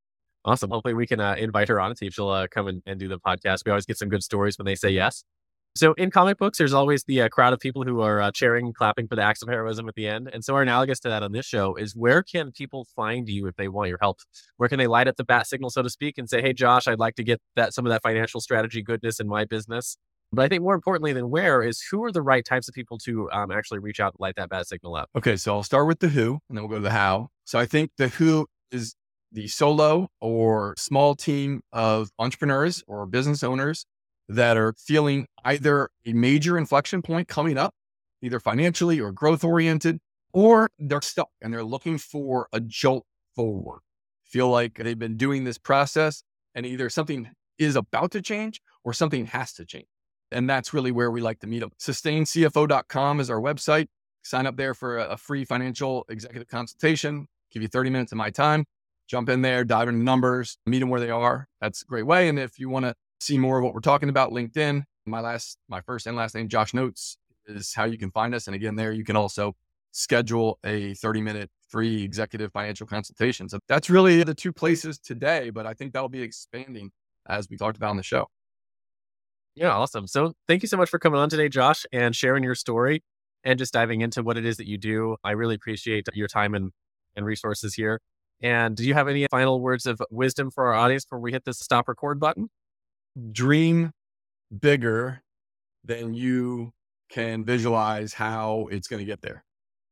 Awesome. Hopefully we can invite her on and see if she'll come and do the podcast. We always get some good stories when they say yes. So in comic books, there's always the crowd of people who are cheering and clapping for the acts of heroism at the end. And so our analogous to that on this show is, where can people find you if they want your help? Where can they light up the bat signal, so to speak, and say, hey, Josh, I'd like to get some of that financial strategy goodness in my business. But I think more importantly than where is, who are the right types of people to actually reach out and light that bat signal up? Okay, so I'll start with the who, and then we'll go to the how. So I think the who is the solo or small team of entrepreneurs or business owners that are feeling either a major inflection point coming up, either financially or growth oriented, or they're stuck and they're looking for a jolt forward. Feel like they've been doing this process and either something is about to change or something has to change. And that's really where we like to meet them. SustainCFO.com is our website. Sign up there for a free financial executive consultation. Give you 30 minutes of my time. Jump in there, dive into numbers, meet them where they are. That's a great way. And if you want to see more of what we're talking about, LinkedIn, my first and last name, Josh Notes, is how you can find us. And again, there you can also schedule a 30-minute free executive financial consultation. So that's really the two places today, but I think that'll be expanding as we talked about on the show. Yeah, awesome. So thank you so much for coming on today, Josh, and sharing your story and just diving into what it is that you do. I really appreciate your time and resources here. And do you have any final words of wisdom for our audience before we hit this stop record button? Dream bigger than you can visualize how it's going to get there.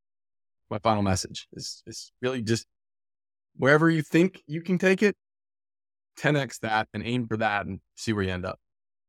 My final message is really just wherever you think you can take it, 10x that and aim for that and see where you end up.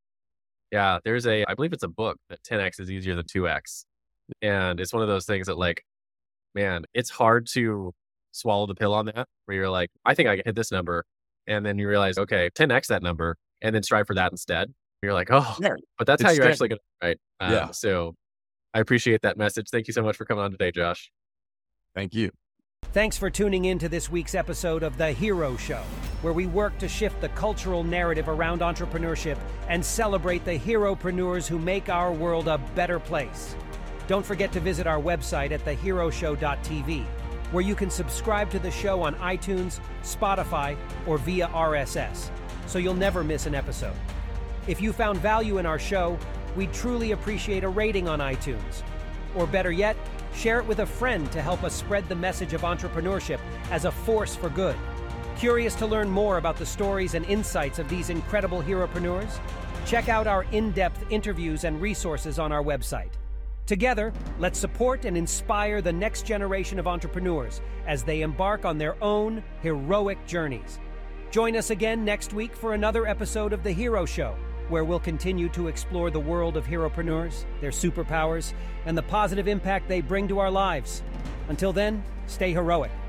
Yeah, I believe it's a book that 10x is easier than 2x. And it's one of those things that, like, man, it's hard to swallow the pill on that, where you're like, I think I can hit this number. And then you realize, okay, 10x that number and then strive for that instead. You're like, oh, yeah, but that's how you're actually going to, right? Yeah. So I appreciate that message. Thank you so much for coming on today, Josh. Thank you. Thanks for tuning in to this week's episode of The Hero Show, where we work to shift the cultural narrative around entrepreneurship and celebrate the heropreneurs who make our world a better place. Don't forget to visit our website at theheroshow.tv, where you can subscribe to the show on iTunes, Spotify, or via RSS, so you'll never miss an episode. If you found value in our show, we'd truly appreciate a rating on iTunes. Or better yet, share it with a friend to help us spread the message of entrepreneurship as a force for good. Curious to learn more about the stories and insights of these incredible heropreneurs? Check out our in-depth interviews and resources on our website. Together, let's support and inspire the next generation of entrepreneurs as they embark on their own heroic journeys. Join us again next week for another episode of The Hero Show, where we'll continue to explore the world of heropreneurs, their superpowers, and the positive impact they bring to our lives. Until then, stay heroic.